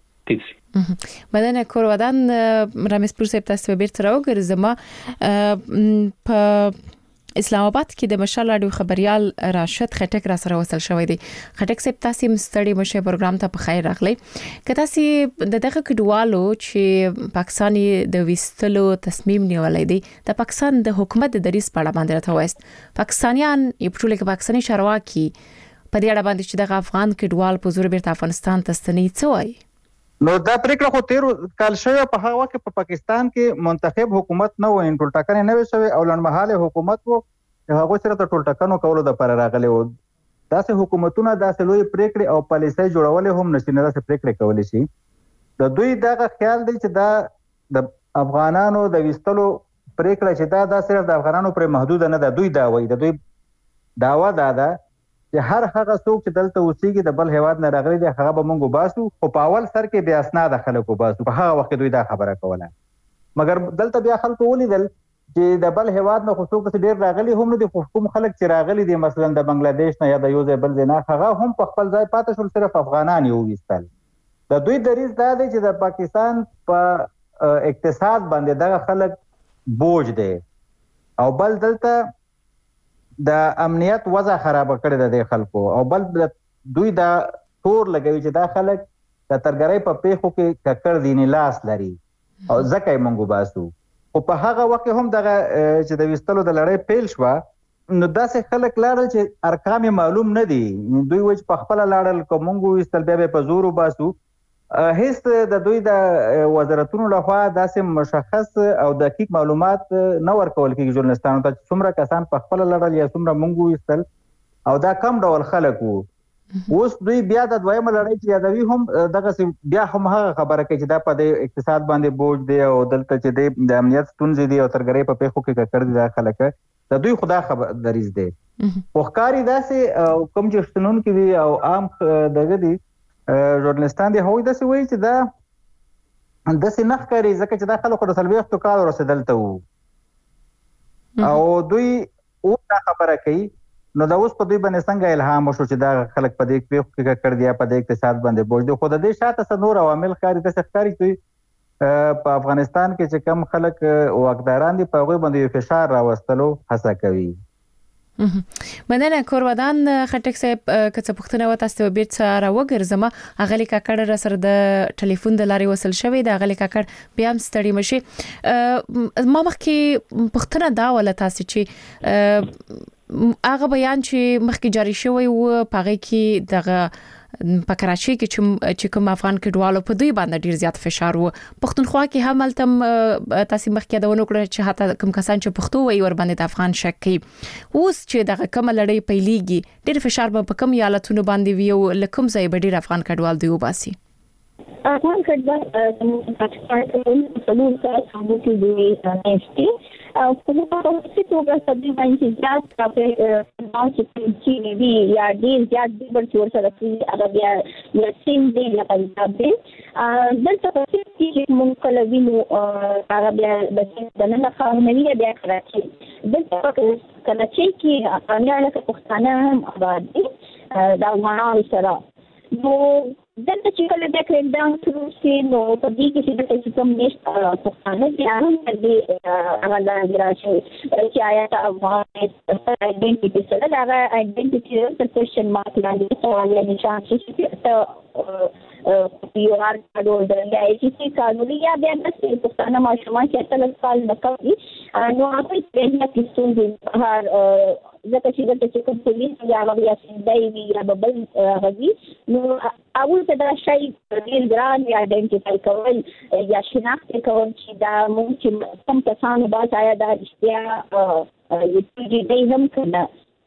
بدن کور ودان رامز پور صاحب تاسو به تر وګرځم په اسلام آباد کې د مشال اډو خبريال راشد خټک را سره وصل شوی دی خټک صاحب تاسو مستړي مشه پروګرام ته په خیر راغلی که تاسو دغه کډوالو چې پاکستاني د وستلو تصمیم نیولای دی د پاکستان د حکومت د دریس په اړه باندې راته وایست پاکستانیان یو ټول کې پاکستاني چارواکي په دې اړه باندې چې د افغان کډوال په زور بیرته افغانستان ته ستنی څوای نو دا پریکړه خو تیر کال شوی په هغه وخت په پاکستان کې منتخب حکومت نه و ان ټول ټاکنې نه وشوي او لنډمهاله حکومت وو هغه سره د ټول ټاکنو کولو د پر راغلي وو داسې حکومتونه داسې لوی پریکړې او پالیسۍ جوړول هم نشي نه داسې پریکړې کولې شي د دوی دغه خیال دی چې دا د افغانانو د وستلو پریکړه چې دا صرف د افغانانو پر محدود نه ده دوی دا وایي د دوی داوا ده چې هر هغه څوک چې دلته اوسېږي د بل هیواد نه راغلي دی هغه به مونږ باسو خو په اول سر کې بیا اسناد خلکو باسو په هغه وخت دوی دا خبره کوله مګر دلته بیا خلکو ولیدل چې د بل هیواد نه خو څوک ډیر راغلي هم نه دي کوم خلک چې راغلي دي مثلا د بنگلاديش نه یا د یو ځای بل ځای نه هغه هم په خپل ځای پاتې شول صرف افغانان یو وستل د دوی دریز دا دی چې د پاکستان په اقتصاد باندې دغه خلک بوج دي او بل دلته د امنیت وضع خراب کړی د خلکو او بل دوی دا تور لګوي چې دا خلک د ترګرۍ په پیښو کې ککړ دیني لاس لري او ځکه یې مونږ باسو او په هغه وخت هم دغه چې د وستلو د لړۍ پیل شو نو داسې خلک لاړل چې ارقام معلوم نه دي دوی وایي په خپل لاړل کومږ وستل بیا په زور باسو هیڅ د دوی د وزارتونو لخوا داسې مشخص او دقیق معلومات نه ورکول کېږي ژورنالستانو ته چې څومره کسان په خپل لړل یا څومره مونږ وستل او دا کم ډول خلک وو اوس دوی بیا د دویمه لړۍ چې یادوي هم دغه بیا هم هغه خبره کوي چې دا په اقتصاد باندې بوج دی او دلته چې د امنیت ستونزې دي او ترګرۍ په پیښو کې ککړ دي دا خلک د دوی خدا خبر دریز دی وخکاری داسې کوم چې شتنون کې وي او عام دغه دي ژورنالستان دي هغوی داسې وایي چې دا داسې نه ښکاري ځکه چې دا خلکو د 40 کالو رسېدل ته وو او دوی دا خبره کوي نو دا اوس په دوی باندې څنګه الهام وشو چې دا خلک په دې پیښو کې کړ دي په دې اقتصاد باندې بوج دي خو د دې شاته څه نور عوامل ښکاري داسې ښکاري چې په افغانستان کې چې کم خلک واکداران دي په هغوی باندې فشار راوستلو هڅه کوي. مننه کورودان خټک صاحب کڅ پښتنه و تاسو به بیرته راوګرځم اغلی کاکړ را سره د ټلیفون د لارې وصل شوی د اغلی کاکړ بیا هم ستړي مشي ما مخکې پښتنه دا ولا تاسو چې هغه بیان چې مخکې جاری شوی و پغې کې دغه په کراچۍ کې چې کوم افغان کډوالو په دوی باندې ډیر زیات فشار وو پښتونخوا کې هم التم تاسو مخکې دا ونکړه چې حتی کوم کسان چې پښتو وایي ور باندې د افغان شک کوي اوس چې دغه کوم لړۍ پیلېږي ډیر فشار په کوم یالتونو باندې ویو لکم ځای به ډیر افغان کډوال دی وباسي افغان کډوال پاکستان کې څلور کال څنګه کې دی نشته او په دغه توګه سبي باندې زیات کافي نو چې وی یا ډیر زیات دی ورته ورسره کوي هغه بیا سیم دی لکه دی دلته په چې مونږ کله وینو هغه بیا د نن خاونوي بیا کراچي دلته کراچي کې افغانانو په پښتانه هم آباد دي دا افغانانو سره نو دلته چې کله د کریک ډاون شروع شي نو په دې کې چې د کوم نشته پښتانه بیا هم دې هغه د راشي چې آیا د افغان آیډنټیټي سره دا آیډنټیټي د کوېشن مارک لاندې سوال نشان شي چې یو هر کډو د ایجنسی قانوني یا بیا د پښتانه ماشومان چې تل سال نکوي نو هغه په دې کې څنګه هر ځکه چې د کوم پولیس یا هغه سندای وی یا بل غوي نو اول ته دا شی ډیر ګران یا آیډنټیفای کول یا شناخت کول چې دا موږ چې کوم کسانو باندې آیا دا اشتیا یوټی دی هم کنه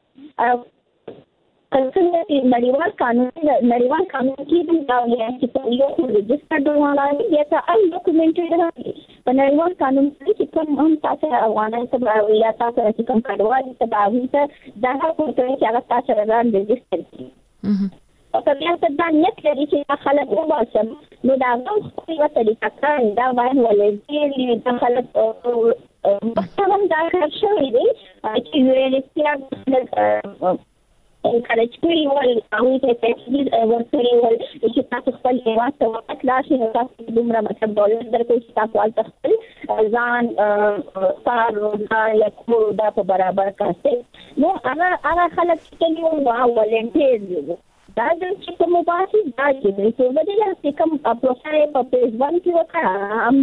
څنګه چې نړیوال قانون کې دا وایي چې په یو رجسټرډ ډول یا څه ډاکومېنټډ راځي په نړیوال قانون کې کوم هم تاسو افغانان ته یا تاسو چې کوم کډوال ته باندې دا هغه کوي چې هغه تاسو راځي رجسټر کړي او کله چې دا نیت لري چې خلک وباسم نو دا نو یو طریقه کار دا وایي ولې دا خلک مستقیم دا کار شوی دی چې ریلیسټیا کله چې ول هغه ته تفصیل ورکړي ول چې تاسو خپل واسطه وخت لاشي نو تاسو دومره مطلب ډالر درکوي چې تاسو خپل ځان کار یا کور دا په برابر کړئ نو هغه خلک چې یو ولنټیر دي دا چې کوم واسي دا چې څه ودی چې کوم پروفایل په پیج باندې وکړه هم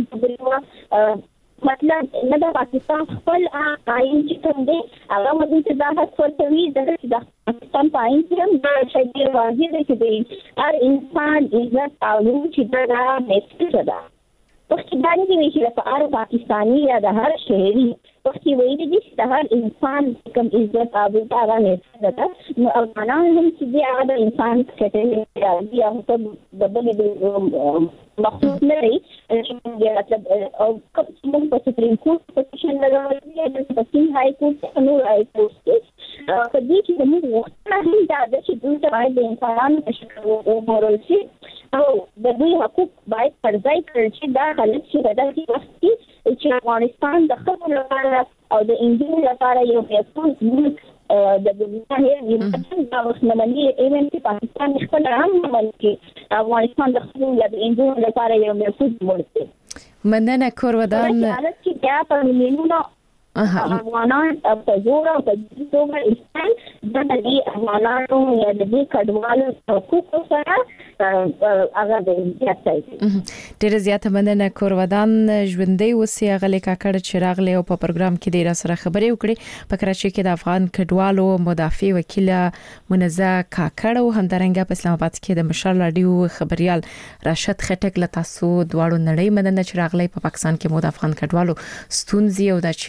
مطلب نه د پاکستان خپل آئین چې کوم دی هغه مدې چې دا خپل توی د پاکستان آئین چې هم دا شی دی واضح دی چې هر انسان عزت او چې دا مسئله ده پښتون دی چې په هر پاکستاني یا د هر شهري پښتون وایي چې د هر انسان کوم عزت او هغه مسئله ده نو افغانان هم چې دی هغه انسان کېږي یا هم د بل مخصوص نه لري چې مطلب او کوم په سپریم کورټ پټیشن لګولې یا د سپین های کورټ نو های کورټ په دې کې موږ وخت نه دا چې دوی ته باید انسانانو په شکل وګورل شي او د دوی حقوق باید پرځای کړل شي دا خلک چې د دې وخت چې افغانستان د خلکو لپاره او د انجینر لپاره یو پیاوړی ملک د دنیا هیڅ دا وخت نه باندې ایون چې پاکستان خپل عام ملک افغانستان د خلکو د انجینر لپاره یو پیاوړی ملک مننه کورودان چې بیا په مليونو افغانان په زور او په توګه استعمال د دې افغانانو یا د دې کډوالو حقوق سره هغه د زیاتای ډېر زیات مننه کورودان ژوندۍ اوسې غلې کاکړ چې راغلی او په پروګرام کې ډېر سره خبرې وکړي په کراچۍ کې د افغان کډوالو مدافع وکیل منزه کاکړ او همدارنګه په اسلام آباد کې د مشال رادیو خبريال راشد خټک له تاسو دواړو نړۍ مننه چې راغلی په پاکستان کې مو د افغان کډوالو ستونزې او د چې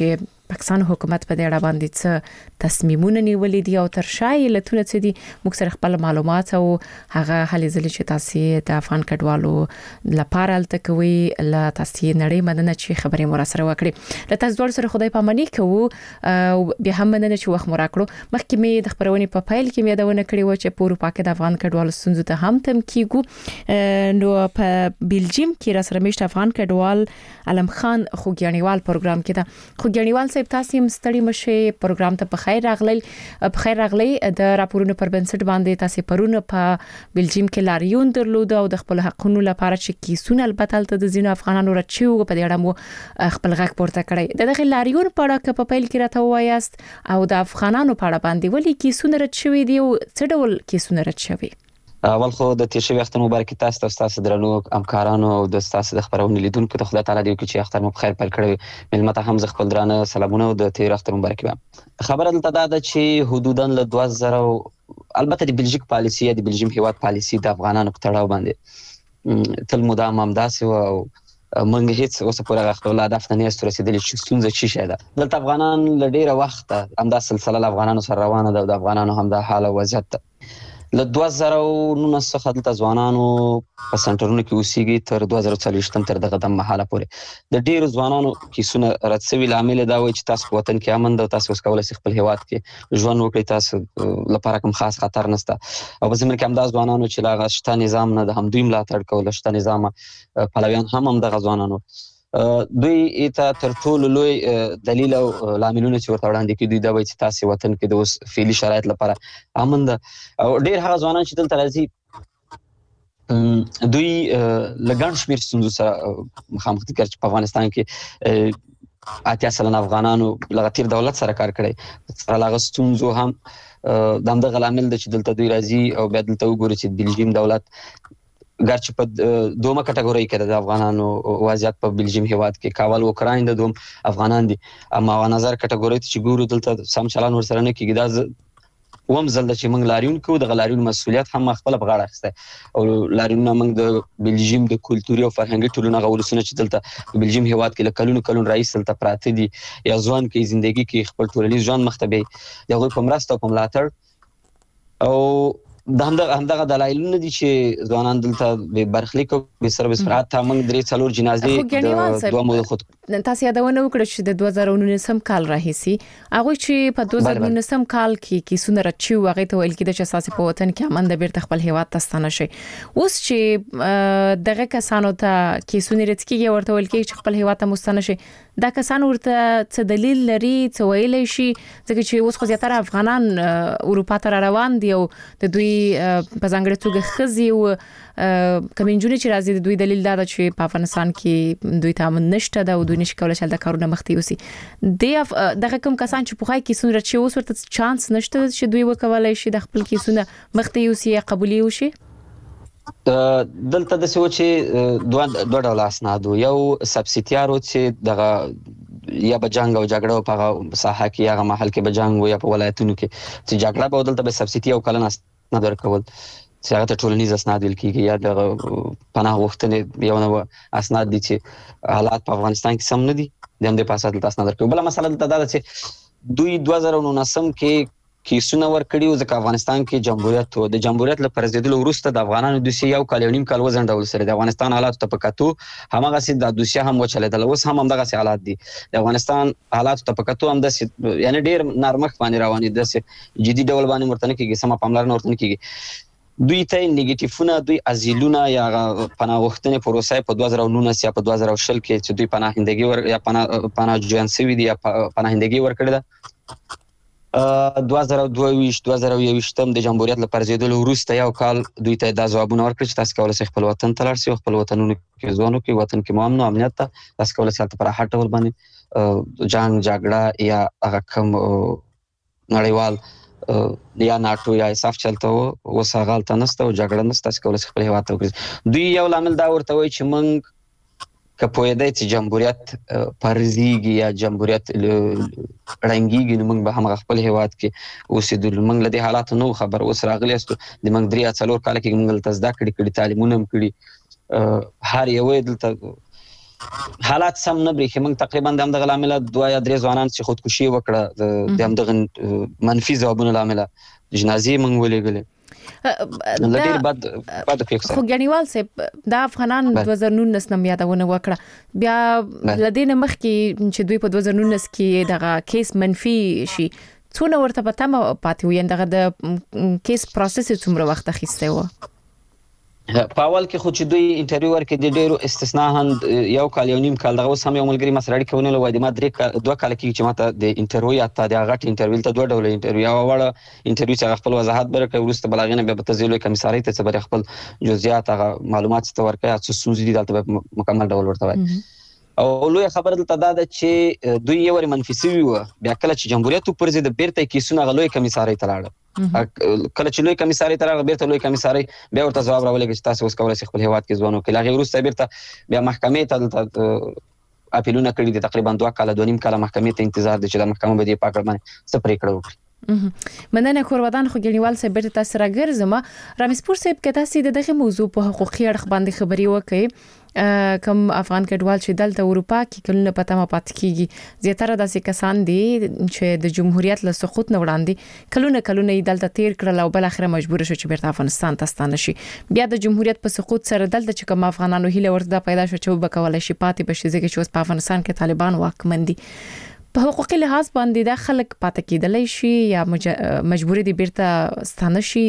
پاکستان حکومت په دې اړه باندې څه تصمیمونه نیولې دي او تر شای لتونه څه دي موږ سره خپل معلومات او هغه هلې ځلې چې تاسو د افغان کډوالو لپاره التکوي لا تاسو نړۍ مننه چې خبرې مو سره وکړي له تاسو ډول سره خدای پامني کوو او به هم مننه چې وخت مو راکړو مخکې مې د خبرونې په پایل کې مې داونه کړی و چې په اروپا کې د افغان کډوالو ستونزو ته هم تم کیږي نو په بلجیم کې را سره مشت افغان کډوال علم خان خوګیانیوال پروګرام کې دا خوګیانیوال صاحب تاسو هم ستړي مشه پروګرام ته په خیر راغلی د راپورونو پر بنسټ باندې تاسو پرونه په بلجیم کې لاریون درلود او د خپل حقوقو لپاره چې کیسونه البته د زینو افغانانو رچیو په دې اړه مو خپل غږ پورته کړی دغه لاریون په اړه په پیل کې راته وایاست او د افغانانو په اړه باندې ولې کیسونه رچوي دی او څه ډول کیسونه رچوي اول خو د تیر شوی وخت مبارک تاسو تاسو درنو همکارانو او د تاسو د خبرونې لیدونکو ته خدای تعالی دې چې اختر مو بخیر پیل کړی ملمته هم ز خپل درانه سلامونه او د تیر وخت مبارک به خبره دلته دا ده چې حدوداً له 2000 البته د بلژیک پالیسی یا د بلجیم هیواد پالیسی د افغانانو په تړاو باندې تل مدام هم داسې او منګ هیڅ اوس پورې غوښتل هدف نه است رسیدلی چې ستونزه چی شه ده دلته افغانان له ډیره وخت هم دا سلسله افغانانو سره روانه ده او د افغانانو هم د حال او وضعیت له 2019 څخه دلته ځوانانو په سنټرونو کې اوسېږي تر 2040 تر دغه د مهاله پورې د ډیرو ځوانانو کیسونه رد شوي لامل دا وایي چې تاسو په وطن کې امن ده او تاسو کولای شئ خپل هیواد کې ژوند وکړئ تاسو لپاره کوم خاص خطر نشته او په زمين کې هم دا ځوانانو چې لا غشته نظام نه د هم دوی ملاتړ کول شته نظام پلویان هم دغه ځوانانو دوی ته تر ټولو لوی دلیل او لاملونه چې ورته وړاندې کړي دوی دا وایي چې تاسو وطن کې د اوس فعلي شرایط لپاره امن ده او ډیر هغه ځوانان چې دلته راځي دوی لګان شمیر ستونزو سره مخامخ دي چې په افغانستان کې 80% افغانانو لغتیر دولت سره کار کړی سره لغه ستونزو هم دغه عامل د چې دلته دوی راځي او بیا دلته وګوري چې بلجیم دولت ګرچې په دومره کټګوري کې د افغانانو وضعیت په بلجیم هیواد کې کاول اوکراین د دوم افغانان دي اما نظر کټګوري چې ګورو دلته سم چلان ورسره نه کیږي دا وم زل چې موږ لاریون کوو د لاریون مسؤلیت هم خپل په غاړه اخیسته او لاریون موږ د بلجیم د کلتوري او فرهنګي ټولنه غوړسونه چې دلته بلجیم هیواد کې کلون رئیس دلته پراته دي یا ځوان کې ژوندۍ کې خپل ټولنیز ژوند مختبي دغه په مرسته او په ملاتړ او د همدغه دلایلونه دي چې ځوانان دلته به برخلیک او به سرویس فرات ته موږ درې څلور جنازې د دوه مو خود تاسو یادونه وکړه چې د 2019 کال راهیسي هغه چې په 2019 کال کې سونه رچي هغه ته ویل کېده چې اساسي په وطن کې امن د بیرته خپل هیواد ته ستنه شي اوس چې دغه کسانو ته کې سونه رچکیږي ورته ویل کېږي چې خپل هیواد ته مستنه شي دا کسان ورته څه دلیل لري څه ویلای شي ځکه چې اوس خو زیاتره افغانان اروپا ته روان دي او د دوی په ځانګړي توګه خزي او کمنجونی چې راځي د دوی دلیل دا چې په افغانستان کې دوی ته امن نشته دا او دوی نشي کولای چې د کارونه مخته یوسي دغه کوم کسان چې په خای کې سون رچي اوس ورته چانس نشته چې دوی وکولای شي د خپل کیسونه مخته یوسي یا قبولي وشي دلته د سوچ دوه ډول اسناد یو سبسټیارو چې دغه یا به جنگ او جګړه په ساحه کې هغه محل کې به جنگ یا په ولایتونو کې چې جګړه به دلته به سبسټي او کلن اسناد ورکول چې هغه ته ټولنیز اسناد ویل کېږي یا د پناه غوښتنې یو نو اسناد دي چې حالات په افغانستان کې سم نه دي د هم د پاسه د اسناد ورکول بل مسله دلته دا چې دوی 2019 کې کیسونه ورکړي او ځکه افغانستان کې جمهوریت او د جمهوریت لپاره زیاتلو وروسته د افغانانو دوسیه یو کال یو نیم کال وزنډول سره د افغانستان حالات ته پکاتو همغه سي د دوسیه هم وچلیدل اوس هم دغه سي حالات دي د افغانستان حالات ته پکاتو هم د یعنی ډیر نرمخ باندې روان دي د جدي ډول باندې مرتنه کېږي سم پاملرنه ورتنه کېږي دوی ته نیگیټیفونه دوی ازیلونه یا پناه غوښتنې پروسه په 2019 یا په 2020 کې چې دوی پناهندګي یا پناه جوړنسوي دي یا پناهندګي ورکړي ده 2022 د جمهوریت لپاره زیدل وروسته یو کال دوی ته د ځوابونه ورکړي چې تاسو کولای شئ خپل وطن ته لاړ شئ خپل وطنونو کې ځوانو کې وطن کې امن او امنیت ته تاسو کولای شئ په راحت ډول باندې جنگ جګړه یا هغه کوم نړیوال یا ناتو یا صاف چلته و ساغال ته نسته او جګړه نسته تاسو کولای شئ خپل هیواد ته وګرځئ دوی یو لامل دا ورته وایي چې موږ کپویدای چې جمهوریت پرزیږي یا جمهوریت رنګيږي نو موږ به هم خپل هیواد کې اوسېدل موږ له دې حالات نو خبر اوس راغلی است د موږ 3 کال کې موږ تاسو دا کړي تعلیمونه هم کړي هر یو دلته حالات سم نه برېښي. موږ تقریبا د همدغه لامل 2 یا 3 ځوانان چې خودکشي وکړه د همدغه منفي ځوابونو لامل جنازې موږ ولېږلې. لډیر بد فکر خو ګنیوال صاحب د افغانان 2019 نم یادونه وکړه بیا لدین مخکې چې دوی په 2019 کې دغه کیس منفي شي څونه ورته پته پاتې وي دغه د کیس پروسس څومره وخت اخیسته و؟ په اول کې خو چې دوی انټرویو ورکړي د ډیرو استثناء یو کال یو نیم کال دغه اوس هم یو ملګری ما سره اړیکه ونیوله وایي د ما 2 کال کې چې ماته د انټرویو یا د غټ انټرویو ته 2 ډول انټرویو یو وړه انټرویو چې خپل وضاحت برکه ورسته بلاغینه به په تزیلوي کمیساري ته صبر خپل جزئیات هغه معلومات ته ورکړي څه سوزي دي دلته مکمل ډول ورته وایي. او لوی خبره دلته دا ده چې دوی یو ور منفي سوي و بیا کله چې جمهوریت پر ضد بیرته کیسونه غلوي کمیساري ته لاړ کله چې لوی کمیساري ته راغله بیرته لوی کمیساري بیا ورته جواب راولېږي چې تاسو اوس کولای شئ خپل هیواد کې ځوانو کې لاغي ورسته بیرته بیا محکمې ته اپیلونه کړی دي تقریبا 2 کال 2 نیم کال محکمې ته انتظار دي چې د محکمې به دې پاکړ باندې څه پریکړه وکړي. مننه کورودان خو ګنیوال صاحب بیرته تاسو راګرځم. رامسپور صاحب کته سي دغه موضوع په حقوقي اړخ باندې خبري وکړي کوم افغان کډوال چې دلته اروپا کې کلونه پته ما پات کیږي زیاتره داسې کسان دي چې د جمهوریت له سقوط نه وړاندې کلونه دلته تیر کړل او بل اخر مجبور شو چې بیرته افغانستان ته ستانه شي. بیا د جمهوریت په سقوط سره دلته چې کوم افغانانو هیله ورته پیدا شو چې وبکول شي پاتې بشي ځکه چې اوس په افغانستان کې طالبان واکمن دي. په حقوقي لحاظ باندې د خلک پاتې کېدلای شي یا مجبور دي بیرته ستانه شي.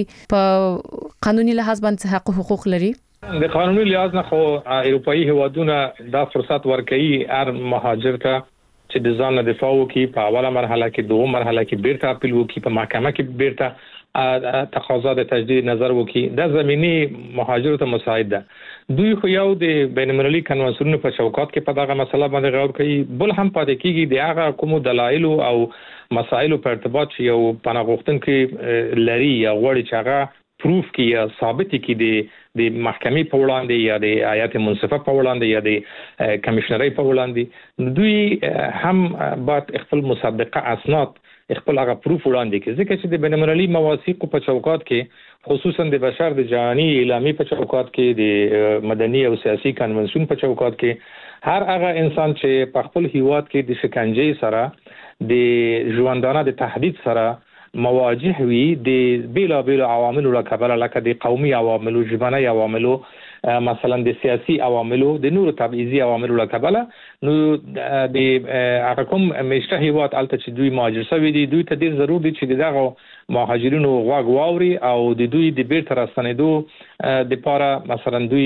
په قانوني لحاظ باندې حقوق لري. د قانوني لحاظ نه خو اروپאי هوادونه دا فرصت ورکړي هر مهاجر ته چې د ځان دفاع وکړي په اوله مرحله کې دوه مرحله کې بیرته اپیل وکړي په محکمه کې بیرته تقاضا د تجدید نظر وکړي. د زمینی مهاجر ته مساعد ده. دوی خو یو د بین المللي کنوانسیونونو په چوکاټ کې په دغه مسله باندې غور کوي بل هم پاتې کیږي د هغه کوم دلایل او مسایل په ارتباط یو پناه غوښتونکي لري یا غواړي چې هغه پروف کی یا ثابت کی د محکمې په وړاندې یا د هیئت منصفه په وړاندې یا د کمشنرۍ په وړاندې دوی هم باید خپل مصدقه اسناد خپل هغه پروف وړاندې کړي ځکه چې د بین المللي مواثیق په چوکاټ کې خصوصا د بشر د جهاني اعلامیې په چوکاټ کې د مدني او سیاسي کنونسیون په چوکاټ کې هر هغه انسان چې په خپل هیواد کې د شکنجې سره د ژوندانه د تهدید سره مواجه وي د بیلابیل عواملو لکه لکه د قومي عواملو ژبني عواملو مثلا د سیاسي عواملو د نور تبعیضي عواملو لکه نو د هغه کوم مشته هیواد الته چې دوی مهاجر شوي دي دوی ته ډیر ضروري دي چې دغه مهاجرینو غوږ واوري او د دوی د بیرته راستنېدو د لپاره مثلا دوی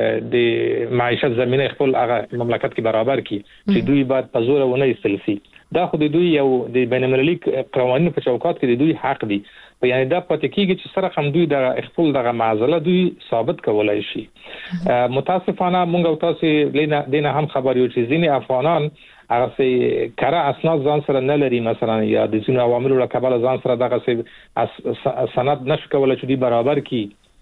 د معیشت زمینه خپل هغه مملکت کې برابر کړي چې دوی باید په زور ونه ایستل شي. دا خو د دوی یو د بین المللي قوانینو په چوکاټ کې د دوی حق دي په یعنی دا پاتې کیږي چې سره هم دوی د خپل دغه معضله دوی ثابت کولای شي. متاسفانه مونږ او تاسو دینه هم خبر یو چې ځینې افغانان هغه سي کارا اسناد ځان سره نه لري مثلا یا د ځینو عواملو لپاره ځان سره دغه سي سند نشو کولای چې دوی برابر کی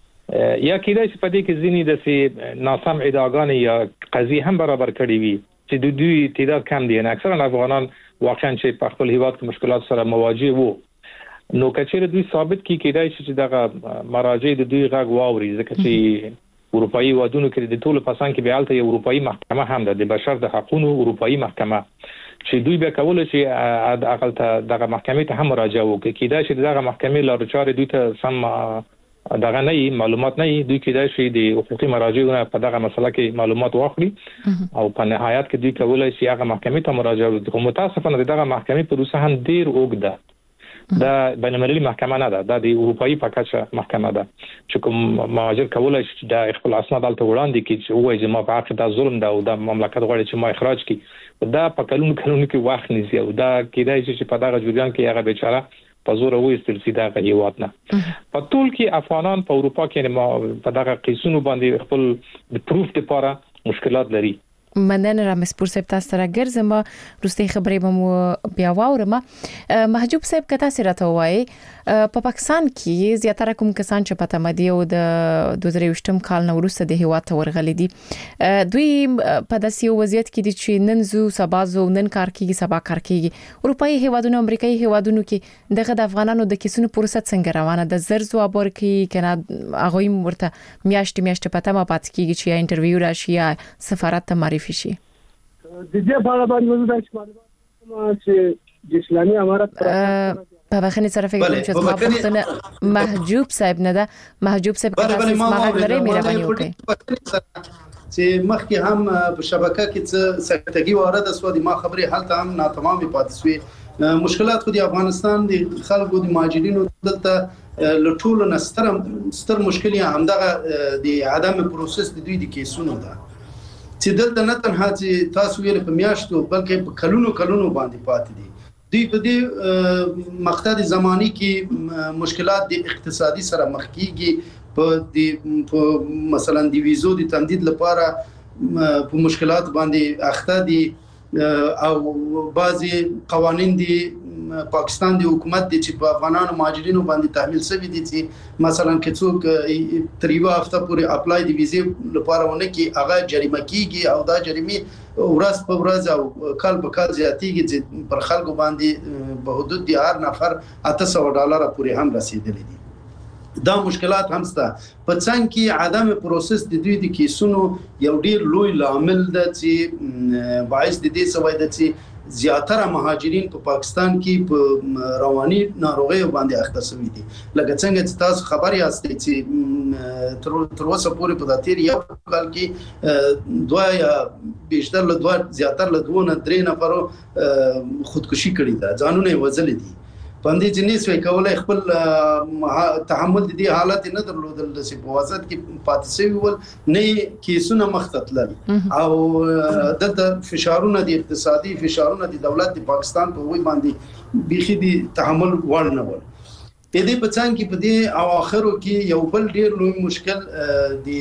یا کېدای شي په دې کې ځینې د ناسم ادعاګانې یا قضیه هم برابر کړي وي چې د دوی تعداد کم دي نه اکثرا افغانان واقعا چې په خپل هیواد کې مشکلات سره مواجه وو نو کچېره دوی ثابت کی کېدای شي چې دغه مراجع د دوی غږ واوري ځکه چې اروپאי ودونو کې د ټولو پسان کې به الته یو اروپאי محکمه هم ده د بشر د حقوقو اروپאי محکمه چې دوی به کولای شي اقل ته دغه محکمې ته هم مراجعه وکړي کېدای شي دغه محکمې لارو چارې دوی ته سم دغه نه معلومات نه دوی کېدای شي د حقوقي مراجعونه په دغه مسله کې معلومات واخلي او په نهایت کې دوی کولای شي هغه محکمې ته مراجعه وکړي. متاسفانه دغه محکمې پروسه هم ډیر اوږده دا بین المللي محکمه نه ده د اروپאי په کچه محکمه ده چې کوم مهاجر کولای شي د خپل اسناد الته وړاندې کړي چې وایي چې ما په حق د ظلم ده او د مملکت غواړي چې ما اخراج کړي دا په کلونو کې وخت نیسي او دا کېدای شي چې په دغه جریان کې هغه بیچاره په زور وېستل سي دا هیواد نه په ټول کې افغانان په اروپا کې په دغه قیسونو باندې خپل د پروف لپاره مشکلات لري. مننه رامسپور صاحب تاسو سره ګرځم روستي خبرې به بیا واورم. محجوب صاحب کته سره ته وای په پاکستان کې زیاتره کوم کسان چې پته مدي او د 2023م کال نو وروسته د هیواد ته ورغلي دي دوی په داسې وضعیت کې دي چې نن زو سبازو نن کار کیږي سبا کار کیږي. اروپאי هیوادونو امریکایي هیوادونو کې دغه د افغانانو د کیسونو پروسه څنګه روانه ده زر ځواب ورکړي کنه هغه ورته میاشت پته ما پات کیږي چې انټرویو راشي یا سفارت ته معرفي شي. دې په اړه باندې د معلومات چې د اسلامي امارت په بخښنې سره فکر کوم چې ما پوښتنه محجوب صاحب نه ده. محجوب صاحب تاسو ما غوښتنه مهرباني وکړئ چې مخکې هم په شبکه کې څه سکتګي وارده سو د ما خبرې حالت هم ناتمامه پاتې شوې. مشکلات خو د افغانستان د خلکو د مهاجرینو دلته لټول نستر مشکل همدغه د عدم پروسس د دوی د کیسونو ده چې دلته نه تنها چې تاسو ویل په میاشتو بلکې په کلونو باندې پاتې دي. دوی په دې مقطع زمانی کې مشکلات د اقتصادي سره مخ کیږي په مثلا د ویزو د تمدید لپاره په مشکلات باندې اخته دي او بعضي قوانين دي پاکستان دی حکومت دی چې په افغانانو مهاجرینو باندې تحمیل شوی دي چې مثلا کې څوک تریو هفته پورې اپلای دی ویزې لپاره ونه کې هغه جریمه کیږي او دا جریمه ورځ په ورځ او کال په کال زیاتیږي چې پر خلکو باندې په حدود د هر نفر $800 پورې هم رسیدلي دي. دا مشکلات هم سته. په څنګه کې عدم پروسس د دوی د کیسونو یو ډیر لوی لامل ده چې باعث د دې سوي ده چې زیاتره مهاجرین په پاکستان کې په رواني ناروغیو باندې اخته شوي دي. لکه څنګه چې تاسو خبر یاست چې تر اوسه پورې په داتیر یو کال کې دوه یا بیشتر له دوه زیاتره له دوه نه درې نفرو خودکشي کړې ده، ځانونه یې وژلي دي. باندې چې نسوي کولای خپل تحمل دي حالت نه درلودل چې په واسط کې پاتې شوی ول نه کیسونه مختتل او د فشارونه دي اقتصادي فشارونه دي دولت د پاکستان په وای باندې بيخي دي تحمل وړ نه ول. دې په څنګه کې په دې اواخرو کې یو بل ډیر لوی مشکل دی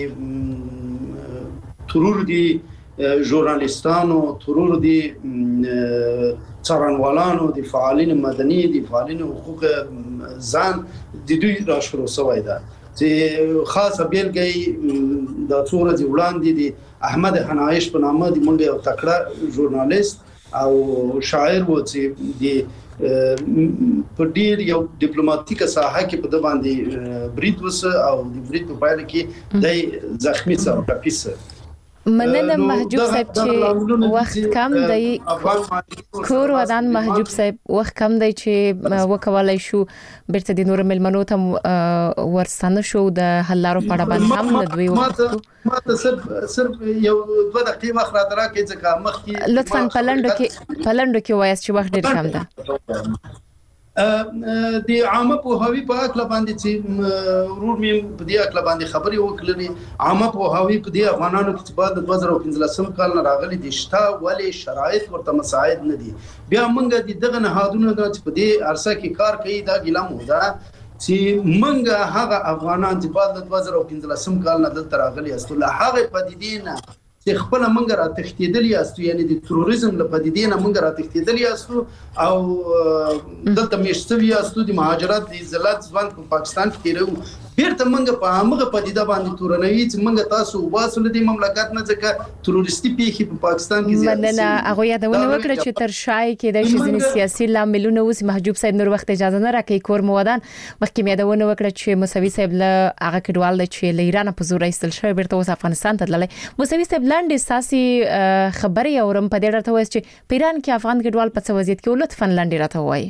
ترور دي ژورنالیستانو ترور دي څارنوالانو د فعالین مدني د فعالین حقوق ځان د دوی را شروع شوی ده چې خاصه بیلګه د څوره دی وړاندې د احمد حنایش په نامه د منګ یو تکړه ژورنالیست او شاعر و چې د په ډیر یو ډیپلوماټیک ساحه کې په د باندې برید وسه او د برید په پایله کې د زخمی سره ټپیسه. مننه محجوب صاحب چې وخت کم دی کور ودان محجوب صاحب وخت کم دی چې وکولای شو بیرته د نور ملمنو ته ورسنه شو د حلارو په اړه باندې هم د دوی وخت ما صرف یو 2 دقیقې وخت را درکې ځکه مخکې لطفا پلندو کې وایي چې وخت ډیر کم ده. د عامه پوهاوی په اکل باندې چې ورور مې په دې اکل باندې خبري وکړلې عامه پوهاوی په دې افغانانو کې بعد د 2015 کال نه راغلي دي شته ولې شرایط ورته مساعد نه دي. بیا موږ دغه نهادونو چې په دې عرصه کې کار کوي دا ګیلم ده چې موږ هغه افغانان چې بعد د 2015 کال نه دلته راغلي استله هغه پدیدې نه چې خپل منګ را تختیدلی است یعنی د تروریزم له پدیدې نه منګ را تختیدلی است او دلته مشتوی است د مهاجرت د زلات ځوان په پاکستان کې تیرو بیرته منګ په هغه پدیده باندې تورنوي چې منګ تاسو واسول د مملکت نه ځکه تروریستي پیښې په پاکستان کې زیات مننه هغه یادونه وکړه چې تر شای کې د شیزنی سیاسي لاملونه اوس محجوب صاحب نور وخت اجازه نه راکې کور مودان مخکې یادونه وکړه چې موسوي صاحب له هغه کډوال چې له ایران په زور ایستل شوی بیرته اوس افغانستان ته تللی. موسوي صاحب لاندې ساسي خبري اورم په دې راته وایي چې پیران کې افغان کډوال په څه وضعیت کې لطفا لاندې راته وایي.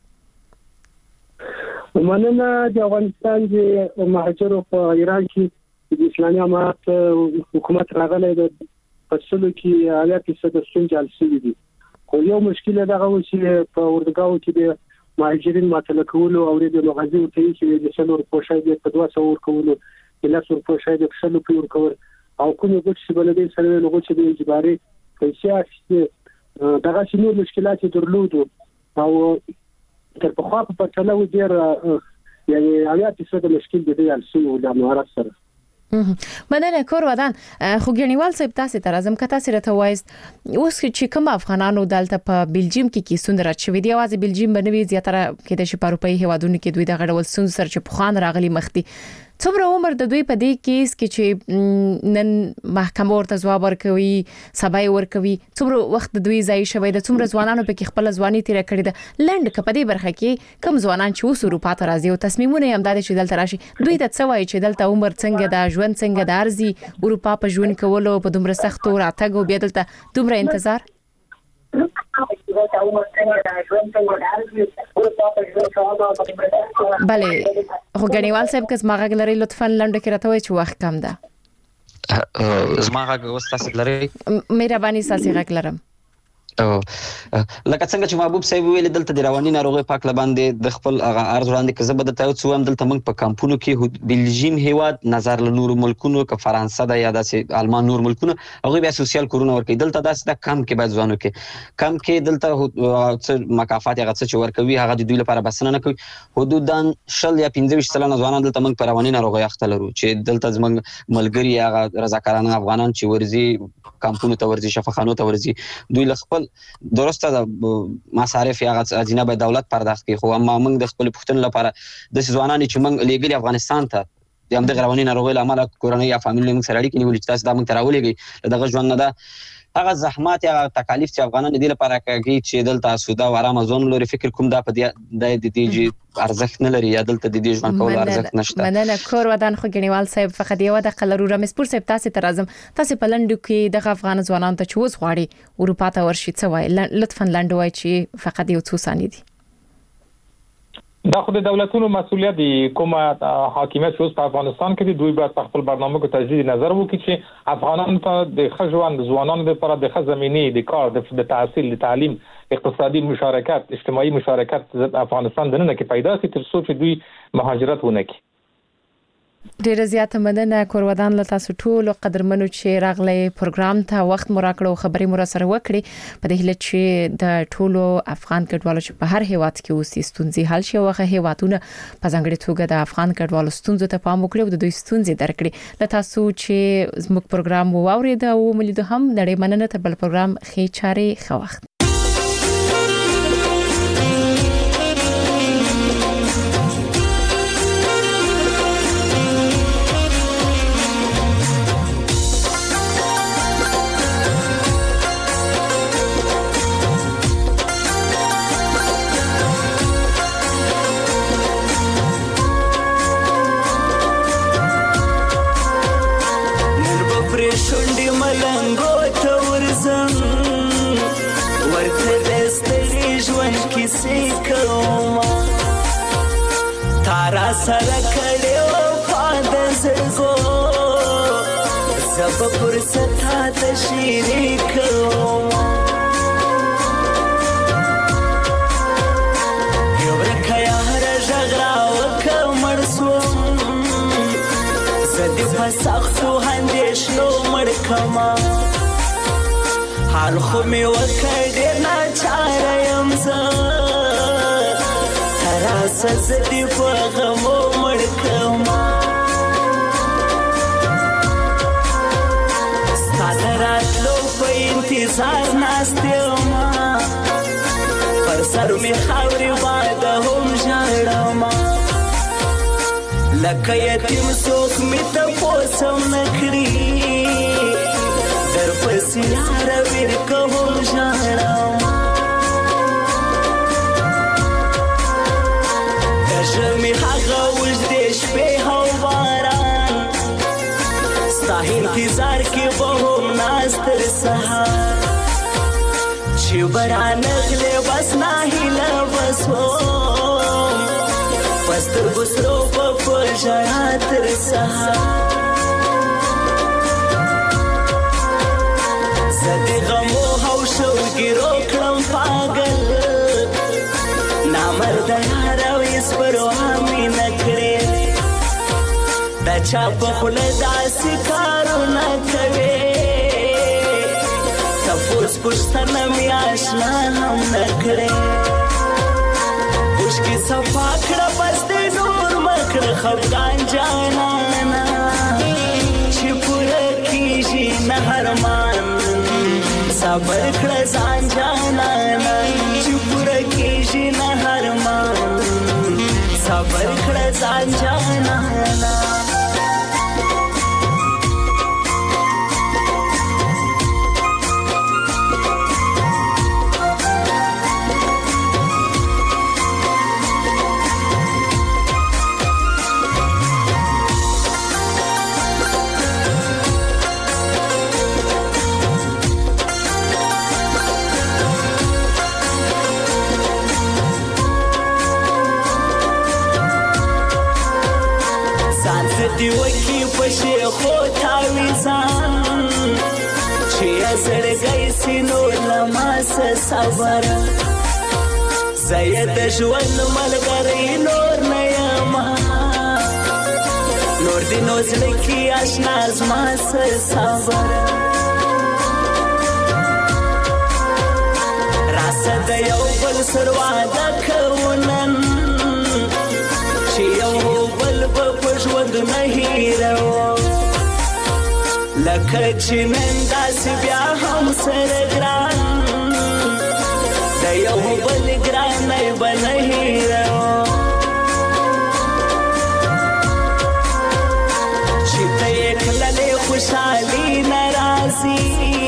مننه د افغانستان د مهاجرو په ایران کې د اسلامي امارت حکومت راغلی د فصلو کې 80% ستونزې حل دي. خو یو مشکل دغه و چې په اردوګاو کې د مهاجرین ماتل کولو او د مغازي او ته چې د سلور پوښای د 200 ور کولو د لاسور پوښای د سلو پور کول او کومه ګوت چې بلدې سره له ګوت چې د اجباري پیسې اخیسته دغه شنو مشکلات درلودو او تر په خوا په پټلو ډیر یعنی اویات مشکل دی السو د امارات سره. مننه کور ودان خو ګنیوال صاحب تاسو ته راځم که تاسو راته وایست اوس چې کوم افغانانو دلته په بلجیم کې کیسون راچوي دی اواز بلجیم بنوي زیاتره کې د شپاروپای هوادونو کې دوی د غړول سن سر چې پخوان راغلي مخدي څومره عمر د دوی په دې کیس کې چې نن محکمه ورته ځواب ورکوي سبای ورکوي څومره وخت د دوی ځای شوی د څومره ځوانانو په کې خپل ځواني تیر کړی د لند کپدي برخه کې کم ځوانان چې اوس اروپا ته راځي او تصمیمونه هم د چې دلته راشي دوی ته څه وایي چې دلته عمر څنګه د ژوند څنګه د ارزي اروپا په ژوند کولو په دومره سختو راتګ او بیا دلته دومره انتظار. بله خو غنیوال صاحب که زما غږ لري لطفا لنډه کې راته وایي چې وخت کم ده. زما غږ اوس تاسو لري؟ مهرباني ساسي غږ لرم. لکه څنګه چې محبوب صاحب ویل دلته د رواني ناروغي پاک لباندې د خپل ارز وړاندې کزه بده ته څو هم دلته موږ په کمپونو کې بلجیم هیواد نظر له نور ملکونو ک فرانسه د یا د آلمان نور ملکونو هغه بیا سوسیال کورونه ورکړي دلته داس د کم کې باید ځوانو کې کم کې دلته مکافات هغه څه ورکوي هغه د دوی لپاره بسنه نه کوي حدوداً 10 یا 15 سلنه ځوانان دلته موږ په رواني ناروغي اخته لرو چې دلته زموږ ملګری هغه رضاکارانه افغانان چې ورزي کمپونو ته ورزي شفاخانو ته ورزي دوی خپل درسته د مصارف یا اجنه به دولت پرداخت کوي خو اما موږ د خپل پښتون لپاره د ځوانانو چې موږ لګي افغانستان ته د همدغه رواني ناروغي لامل کورنۍ یا فامیل موږ سره اړیکې نیولې چې تاسو دا موږ تراولېږي دغه ژوند نه ده هغه زحمات یا تکالیف چې افغانان دي لپاره کوي چې دلته سودا و آرام ځون لري فکر کوم دا په دې د دې ارزښت نه لري یا دلته د دې ژوند کول ارزښت نشته. مننه کور ودان خو غنیوال صاحب فقط یو د قلرو رمسپور صاحب تاسو ته راځم تاسو په لندو کې د افغان ځوانانو ته چوز غواړي اروپا ته ورشي څه وای لطفا لندو وای چې فقط یو څو ثانیې دي. دا خو د دولتونو مسؤلیت دی کومه حاکمیت چې په افغانستان کې دوی باید خپل برنامه کو تجدید نظر وکړي چې افغانانو ته د خځوان ځوانانو لپاره د خزمینی د کار د تحصیل د تعلیم اقتصادي مشارکت اجتماعي مشارکت د افغانستان دننه کې پیدا شي تر څو چې دوی مهاجرت ونه کړي. ډیره زیاته مننه کورودان له تاسو ټول قدرمنو چې راغلي پروګرام ته وخت مو راکړو خبري مو سره وکړي په دې هله چې د ټولو افغان کډوالو چې په هر هیواد کې اوسې ستونزې حل شي وغه هیوادونه په ځانګړي توګه د افغان کډوالو ستونزو ته پام وکړي او د دوی ستونزې درکړي له تاسو چې زموږ پروګرام واورید او ملي هم نړۍ مننه تر بل پروګرام خې چاري خو وخت تارا سره کړي وفا د زړګو زب فرصت ته شریک یو رکیا هر جغرا وکمر سو زدي فسختو هندشلو مړکما حال خو می وکړې نه چاره يم زه سزدي فغمو مړکما ستادرات لو په انتظار ناستېما پر سر می خاوري باد هم ژړما لکه یتیم څوک می ته پوسم نکړي در پسې یار ور کوم ژړما می هغه وځدې شپې هو باران ستا انتظار کې به هم ناستر سهار چې برانغلې بس نه هیله بسو پستر بسرو په ژړا تر سهار زدې غمو هو شو ګیرو کړم پاگل نامرد سپرو همي نکړې دا چا په خله داسې کارونه کوي تاسو پښتنه مې آشنا هم نکړې اوس کې صفا کړه بس دې نور مکړه خفقان جانانا چې پوره کیږي نه هرمان صبر کړه ځان جانانا چې پوره کیږي نه هرمان صبر کړه ځان جانانا دی وکی پشی خو تاویزان چی زړګی سینو لماس صبر زید ژوند ملګری نور نه یما نور دی نو زړه کې آشنا زما صبر راسه د یو بل سر وعده کوونن چې یو بل په ژوند نه هیرو لکه چې نن داسې بیا هم سره ګران د یو بل ګرانۍ به نه هیرو چې ته یې کللې خوشحالي نه راځي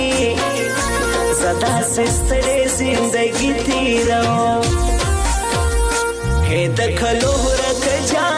زه داسې ستړې زندګي تېروم هې د کلو ورکه جان